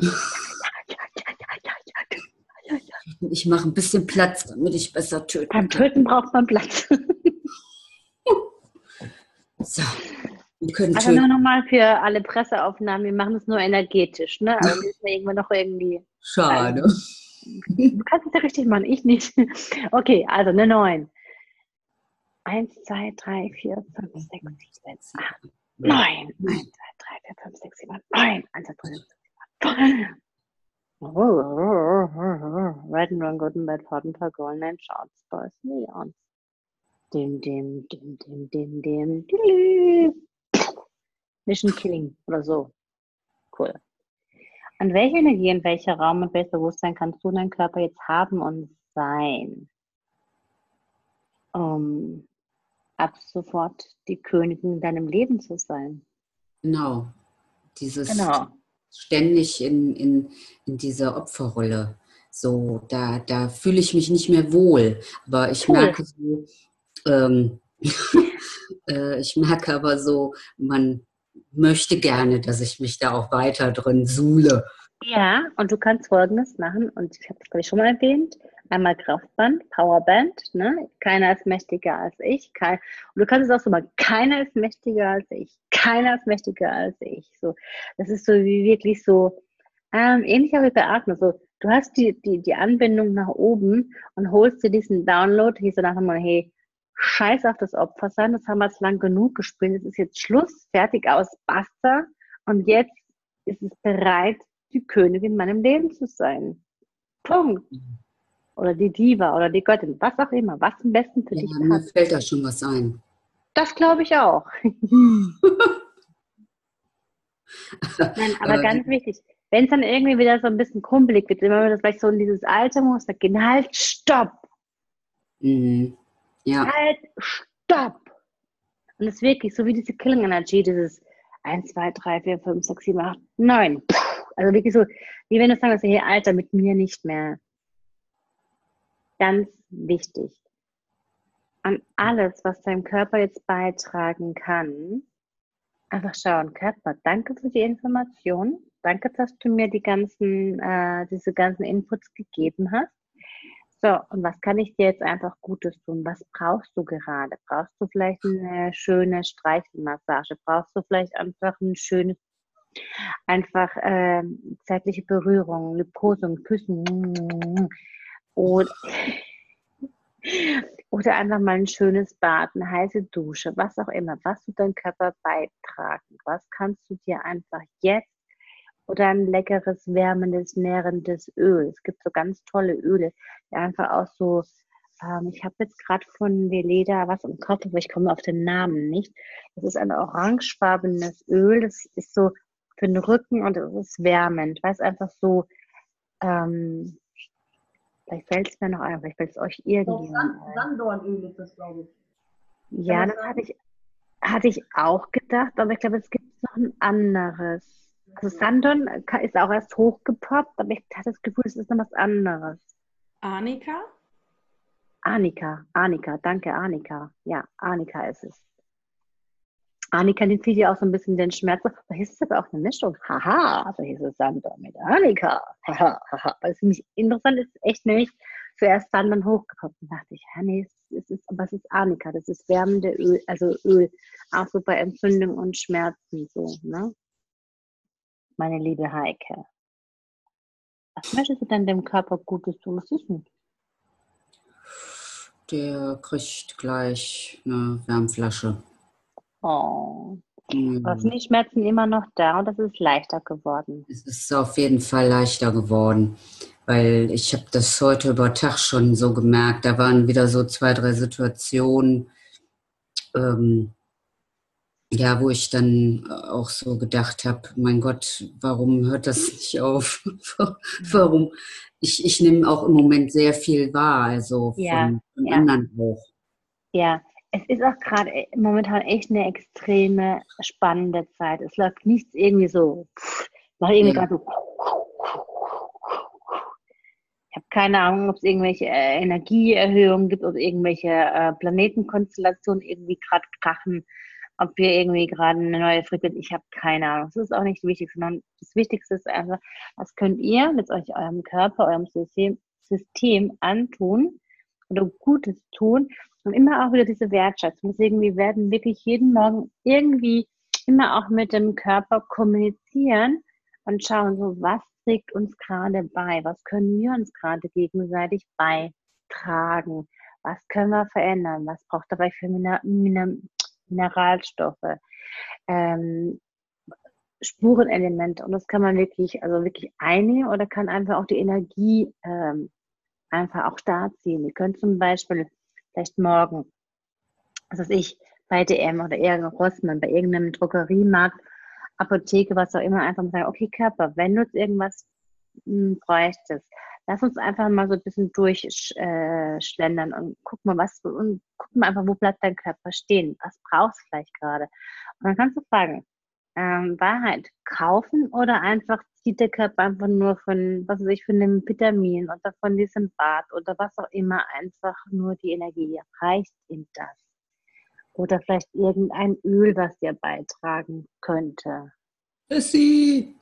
Ich mache ein bisschen Platz, damit ich besser töten Beim kann. Töten braucht man Platz. So, wir können Also nur töten. nochmal für alle Presseaufnahmen, wir machen es nur energetisch, ne? Also müssen wir irgendwann noch irgendwie. Schade. Also, du kannst es ja richtig machen, ich nicht. Okay, also eine neun. Eins, zwei, drei, vier, fünf, sechs, sieben, acht, neun. Eins, zwei, drei, vier, fünf, sechs, sieben, acht, neun. Eins, zwei, drei, vier, fünf, sechs, Red and Run, Good and Bad, Hot and Golden and Shots, Boys, Neons. Dim, dim, dim, dim, dim, dim, dim. Mission Killing oder so. Cool. An welche Energie, in welcher Raum und welches Bewusstsein kannst du deinen Körper jetzt haben und sein, um ab sofort die Königin in deinem Leben zu sein? Genau. Dieses Genau. ständig in, in, in dieser Opferrolle. So, da, da fühle ich mich nicht mehr wohl. Aber ich Cool. merke so, ähm, äh, ich merke aber so, man möchte gerne, dass ich mich da auch weiter drin suhle. Ja, und du kannst Folgendes machen, und ich habe es, glaube ich, schon mal erwähnt, einmal Kraftband, Powerband, ne? Keiner ist mächtiger als ich, kein, und du kannst es auch so mal, keiner ist mächtiger als ich, keiner ist mächtiger als ich, so, das ist so wie wirklich so, ähm, ähnlich auch wie bei Atmen, so, du hast die, die, die Anbindung nach oben und holst dir diesen Download, hier so nach dem Motto, hey, scheiß auf das Opfersein, das haben wir jetzt lang genug gespielt, es ist jetzt Schluss, fertig, aus, basta, und jetzt ist es bereit, die Königin in meinem Leben zu sein. Punkt. Oder die Diva oder die Göttin, was auch immer, was am besten für Ja, dich mir passt. fällt da schon was ein. Das glaube ich auch. Nein, aber ganz wichtig, wenn es dann irgendwie wieder so ein bisschen krumpelig wird, wenn wir das vielleicht so in dieses alte Muster gehen, halt, stopp! Mhm. Ja. Halt, stopp! Und es ist wirklich so wie diese Killing Energy, dieses eins, zwei, drei, vier, fünf, sechs, sieben, acht, neun. Also wirklich so, wie wenn du sagst, hey, Alter, mit mir nicht mehr. Ganz wichtig. An alles, was dein Körper jetzt beitragen kann, einfach schauen, Körper, danke für die Information. Danke, dass du mir die ganzen, äh, diese ganzen Inputs gegeben hast. So, und was kann ich dir jetzt einfach Gutes tun? Was brauchst du gerade? Brauchst du vielleicht eine schöne Streichelmassage? Brauchst du vielleicht einfach ein schönes, einfach äh, zärtliche Berührung, Liebkosung, Küssen? Oder, oder einfach mal ein schönes Bad, eine heiße Dusche, was auch immer, was du deinem Körper beitragen. Was kannst du dir einfach jetzt oder ein leckeres, wärmendes, nährendes Öl. Es gibt so ganz tolle Öle, die einfach auch so, ähm, ich habe jetzt gerade von Veleda was im Kopf, aber ich komme auf den Namen nicht. Das ist ein orangefarbenes Öl, das ist so für den Rücken und es ist wärmend, weil es einfach so, ähm, vielleicht fällt es mir noch ein, vielleicht fällt es euch irgendjemand ein. Sanddornöl ist das, glaube ich. Ja, das hatte ich, hatte ich auch gedacht, aber ich glaube, es gibt noch ein anderes. Also Sandon ist auch erst hochgepoppt, aber ich hatte das Gefühl, es ist noch was anderes. Arnika? Arnika, Arnika, danke Arnika. Ja, Arnika ist es. Arnika, die zieht ja auch so ein bisschen den Schmerz. Da ist es aber auch eine Mischung. Haha, also hier ist es Sandon mit Arnika. Haha, haha. Was für mich interessant ist, echt nämlich zuerst Sandon hochgepoppt. Und dachte ich, ja, nee, es ist, aber es ist Arnika, das ist wärmende Öl, also Öl. Auch so bei Entzündung und Schmerzen so, ne? Meine liebe Heike. Was möchtest du denn dem Körper Gutes tun? Was ist denn? Der kriegt gleich eine Wärmflasche. Oh. Ja. Aber sind die Schmerzen immer noch da und das ist leichter geworden? Es ist auf jeden Fall leichter geworden, weil ich habe das heute über Tag schon so gemerkt. Da waren wieder so zwei, drei Situationen, ähm, ja, wo ich dann auch so gedacht habe, mein Gott, warum hört das nicht auf? Warum? Ich, ich nehme auch im Moment sehr viel wahr, also Ja, von, von ja. anderen auch. Ja, es ist auch gerade momentan echt eine extreme spannende Zeit. Es läuft nichts irgendwie so, macht irgendwie Ja. gerade so. Ich habe keine Ahnung, ob es irgendwelche äh, Energieerhöhungen gibt oder irgendwelche äh, Planetenkonstellationen irgendwie gerade krachen, ob wir irgendwie gerade eine neue Frequenz, ich habe keine Ahnung. Das ist auch nicht wichtig, sondern das Wichtigste ist einfach, was könnt ihr mit euch, eurem Körper, eurem System, System antun oder Gutes tun und immer auch wieder diese Wertschätzung. Deswegen, wir werden wirklich jeden Morgen irgendwie immer auch mit dem Körper kommunizieren und schauen so, was trägt uns gerade bei? Was können wir uns gerade gegenseitig beitragen? Was können wir verändern? Was braucht dabei für Miner Miner Mineralstoffe? Ähm, Spurenelemente. Und das kann man wirklich, also wirklich einnehmen oder kann einfach auch die Energie ähm, einfach auch da ziehen. Ihr könnt zum Beispiel vielleicht morgen, was weiß ich, bei D M oder irgendeinem Rossmann, bei irgendeinem Drogeriemarkt, Apotheke, was auch immer, einfach mal sagen, okay Körper, wenn du jetzt irgendwas mh, bräuchtest, lass uns einfach mal so ein bisschen durchschlendern äh, und guck mal, was und guck mal einfach, wo bleibt dein Körper stehen, was brauchst du vielleicht gerade. Und dann kannst du fragen, ähm, Wahrheit, kaufen oder einfach zieht der Körper einfach nur von, was weiß ich, von dem Vitamin oder von diesem Bad oder was auch immer, einfach nur die Energie. Reicht ihm das? Oder vielleicht irgendein Öl, was dir beitragen könnte. Jessie!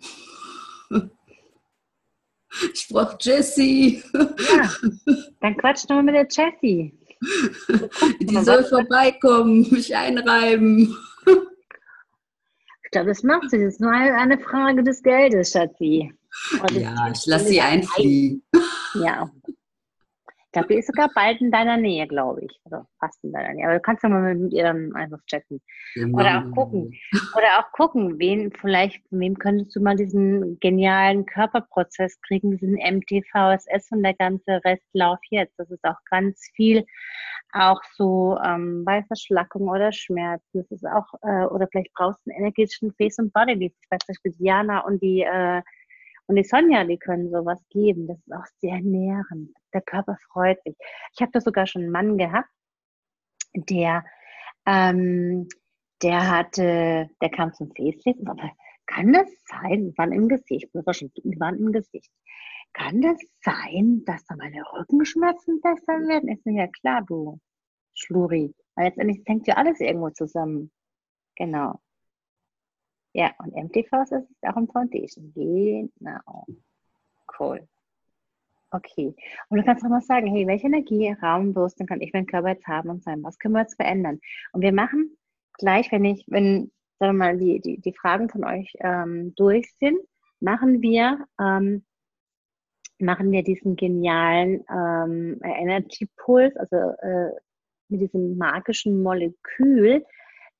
Ich brauche Jessie! Ja, dann quatsch doch mal mit der Jessie. Die soll vorbeikommen, mich einreiben. Ich glaube, das macht sie. Das ist nur eine Frage des Geldes, Schatzi. Ja, ich lasse sie einfliegen. Ja. Ich glaube, die ist sogar bald in deiner Nähe, glaube ich. Oder fast in deiner Nähe. Aber du kannst ja mal mit ihr dann einfach chatten. Oder auch gucken. Oder auch gucken, wen vielleicht, von wem könntest du mal diesen genialen Körperprozess kriegen, diesen M T V S S und der ganze Restlauf jetzt. Das ist auch ganz viel, auch so ähm, bei Verschlackung oder Schmerzen. Das ist auch, äh, oder vielleicht brauchst du einen energetischen Face- und Bodylift. Ich weiß zum Beispiel Diana und die äh, Und die Sonja, die können sowas geben. Das ist auch sehr nährend. Der Körper freut sich. Ich habe da sogar schon einen Mann gehabt, der, ähm, der hatte, der kam zum Facelift. Aber kann das sein? Wann im Gesicht? Das war schon wann im Gesicht. Kann das sein, dass da meine Rückenschmerzen besser werden? Ist mir ja klar, du Schluri. Weil letztendlich hängt ja alles irgendwo zusammen. Genau. Ja, und M T V ist auch im Foundation. Genau. Cool. Okay. Und du kannst auch mal sagen, hey, welche Energie, Raumwurst, kann ich meinen Körper jetzt haben und sein? Was können wir jetzt verändern? Und wir machen gleich, wenn ich, wenn, sagen wir mal, die, die, die Fragen von euch ähm, durch sind, machen wir, ähm, machen wir diesen genialen ähm, Energy Pulse, also äh, mit diesem magischen Molekül,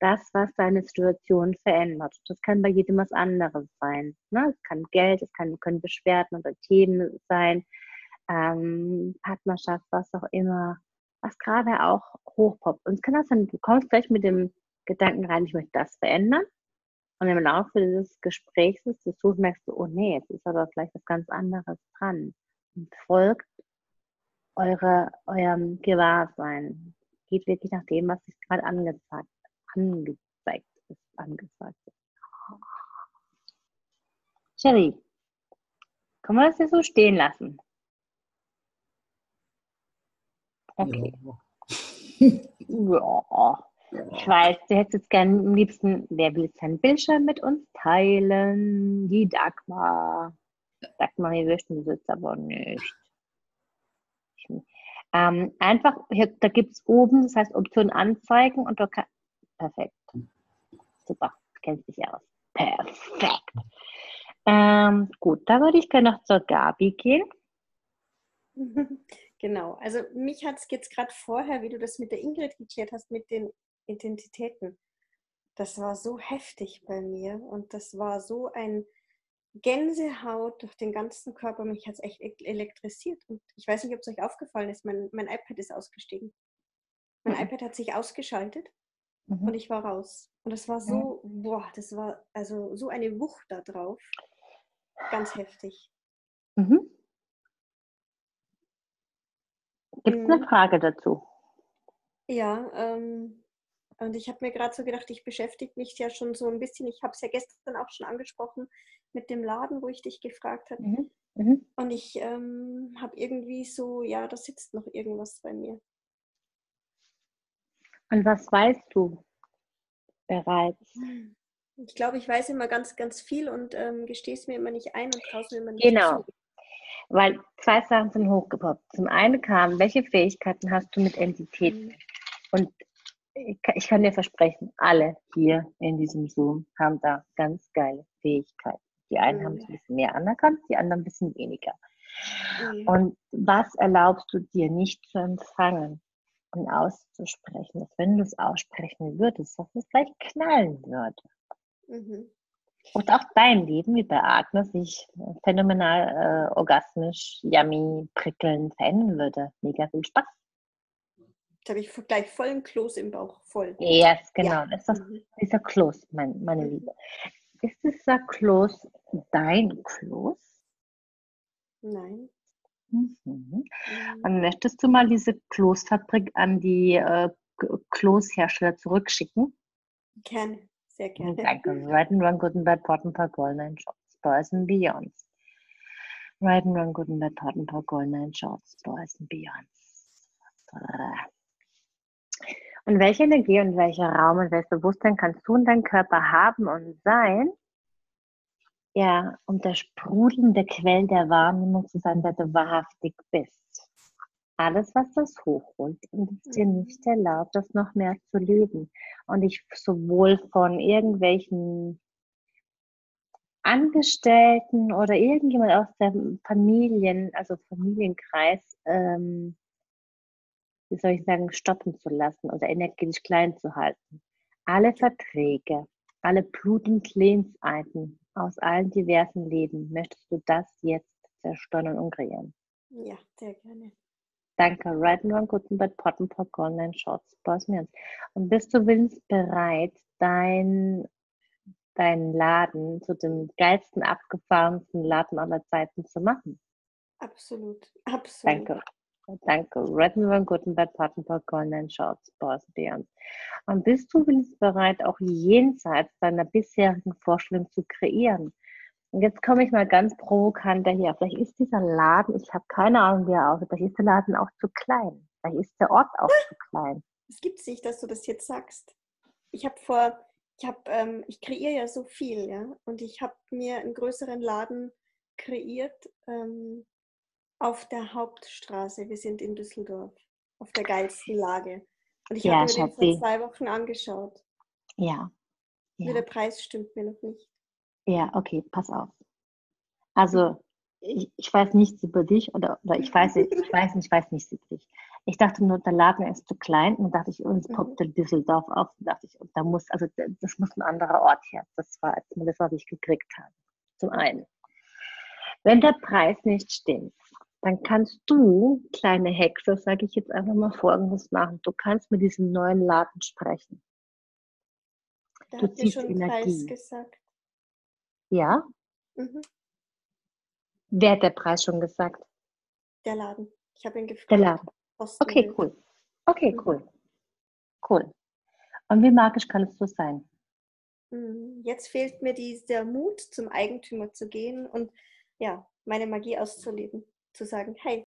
das, was deine Situation verändert. Das kann bei jedem was anderes sein. Ne? Es kann Geld, es kann, können Beschwerden oder Themen sein, ähm, Partnerschaft, was auch immer, was gerade auch hochpoppt. Und es kann auch sein, du kommst gleich mit dem Gedanken rein, ich möchte das verändern. Und im Laufe dieses Gesprächs, des Tools, merkst du, oh nee, jetzt ist aber vielleicht was ganz anderes dran. Und folgt eure, eurem Gewahrsein. Geht wirklich nach dem, was sich gerade angezeigt, angezeigt ist. Angezeigt ist. Sherry, kann man das hier so stehen lassen? Okay. Ja. Ich weiß, du hättest jetzt gerne am liebsten, wer will jetzt seinen Bildschirm mit uns teilen? Die Dagmar. Dagmar, wir wünschen das jetzt aber nicht. Ähm, einfach, hier, da gibt es oben, das heißt Option anzeigen und da kann, perfekt. Super, kennst dich aus. Perfekt. Ähm, gut, da würde ich gerne noch zur Gabi gehen. Genau, also mich hat es jetzt gerade vorher, wie du das mit der Ingrid geklärt hast, mit den Identitäten, das war so heftig bei mir und das war so ein Gänsehaut durch den ganzen Körper, mich hat es echt elektrisiert und ich weiß nicht, ob es euch aufgefallen ist, mein, mein iPad ist ausgestiegen. Mein mhm. iPad hat sich ausgeschaltet mhm. und ich war raus. Und das war so, mhm. boah, das war also so eine Wucht da drauf, ganz heftig. Mhm. Gibt es eine Frage dazu? Ja, ähm, und ich habe mir gerade so gedacht, ich beschäftige mich ja schon so ein bisschen, ich habe es ja gestern auch schon angesprochen, mit dem Laden, wo ich dich gefragt habe. Mhm. Mhm. Und ich ähm, habe irgendwie so, ja, da sitzt noch irgendwas bei mir. Und was weißt du bereits? Ich glaube, ich weiß immer ganz, ganz viel und ähm, gestehe es mir immer nicht ein und traue es mir immer nicht genau. zu. Weil zwei Sachen sind hochgepoppt. Zum einen kam, welche Fähigkeiten hast du mit Entitäten? Mhm. Und ich, ich kann dir versprechen, alle hier in diesem Zoom haben da ganz geile Fähigkeiten. Die einen mhm. haben es ein bisschen mehr anerkannt, die anderen ein bisschen weniger. Mhm. Und was erlaubst du dir nicht zu empfangen und auszusprechen? Dass wenn du es aussprechen würdest, dass es gleich knallen würde. Mhm. Und auch dein Leben, wie bei Agnes, sich phänomenal äh, orgasmisch, yummy, prickelnd verändern würde. Mega viel Spaß. Jetzt habe ich gleich vollen Kloß im Bauch, voll. Yes, genau. Ja. Das ist doch mhm. dieser Kloß, mein, meine mhm. Liebe. Ist dieser Kloß dein Kloß? Nein. Mhm. Mhm. Und möchtest du mal diese Kloßfabrik an die äh, Kloßhersteller zurückschicken? Gerne. Sehr gerne. Danke. Right and Run, Good and Bad, Pot and Pot, Golden Shots, Boys and Beyonds. Right and Run, Good and Bad, Pot and Pot, Golden Shots, Boys and Beyonds. Und welche Energie und welcher Raum und welches Bewusstsein kannst du in deinem Körper haben und sein, ja, um der sprudelnde Quell der Wahrnehmung zu sein, der du wahrhaftig bist. Alles, was das hochholt und es dir nicht erlaubt, das noch mehr zu leben. Und ich sowohl von irgendwelchen Angestellten oder irgendjemand aus der Familien, also Familienkreis, ähm, wie soll ich sagen, stoppen zu lassen oder energetisch klein zu halten. Alle Verträge, alle Blut- und Lebenseiten aus allen diversen Leben, möchtest du das jetzt zerstören und umkreieren? Ja, sehr gerne. Danke. Right and Wrong, Good and Bad, Pot and Pot, Golden Shots, Boys and Beyonds. Und bist du willens bereit, dein, deinen Laden zu dem geilsten, abgefahrensten Laden aller Zeiten zu machen? Absolut, absolut. Danke. Danke. Red and Wrong, Good and Bad, Pot and Pot, Golden Shots, Boys and Beyonds. Und bist du willens bereit, auch jenseits deiner bisherigen Vorstellung zu kreieren? Und jetzt komme ich mal ganz provokant daher. Vielleicht ist dieser Laden, ich habe keine Ahnung, wie er aussieht, vielleicht ist der Laden auch zu klein. Vielleicht ist der Ort auch zu klein. Es gibt es nicht, dass du das jetzt sagst. Ich habe vor, ich habe, ähm, ich kreiere ja so viel, ja, und ich habe mir einen größeren Laden kreiert ähm, auf der Hauptstraße. Wir sind in Düsseldorf, auf der geilsten Lage. Und ich Ja, habe mir den vor Schatzi. zwei Wochen angeschaut. Ja. Nur ja. der Preis stimmt mir noch nicht. Ja, okay, pass auf. Also, ich, ich weiß nichts über dich oder, oder ich weiß, ich weiß nicht, ich weiß nichts über dich. Ich dachte nur, der Laden ist zu klein. Und dachte ich, uns Mhm. poppte Düsseldorf auf. Und dachte ich, da muss, also das muss ein anderer Ort her. Das war jetzt mal das, was ich gekriegt habe. Zum einen. Wenn der Preis nicht stimmt, dann kannst du, kleine Hexe, sage ich jetzt einfach mal Folgendes machen. Du kannst mit diesem neuen Laden sprechen. Da Du habt ihr ziehst schon einen Preis Energie. gesagt. Ja? Mhm. Wer hat der Preis schon gesagt? Der Laden. Ich habe ihn Der gefragt. Laden. Osten Okay, will. cool. Okay, Mhm. cool. Cool. Und wie magisch kann es so sein? Mhm. Jetzt fehlt mir dieser Mut, zum Eigentümer zu gehen und ja, meine Magie auszuleben. Zu sagen, hey,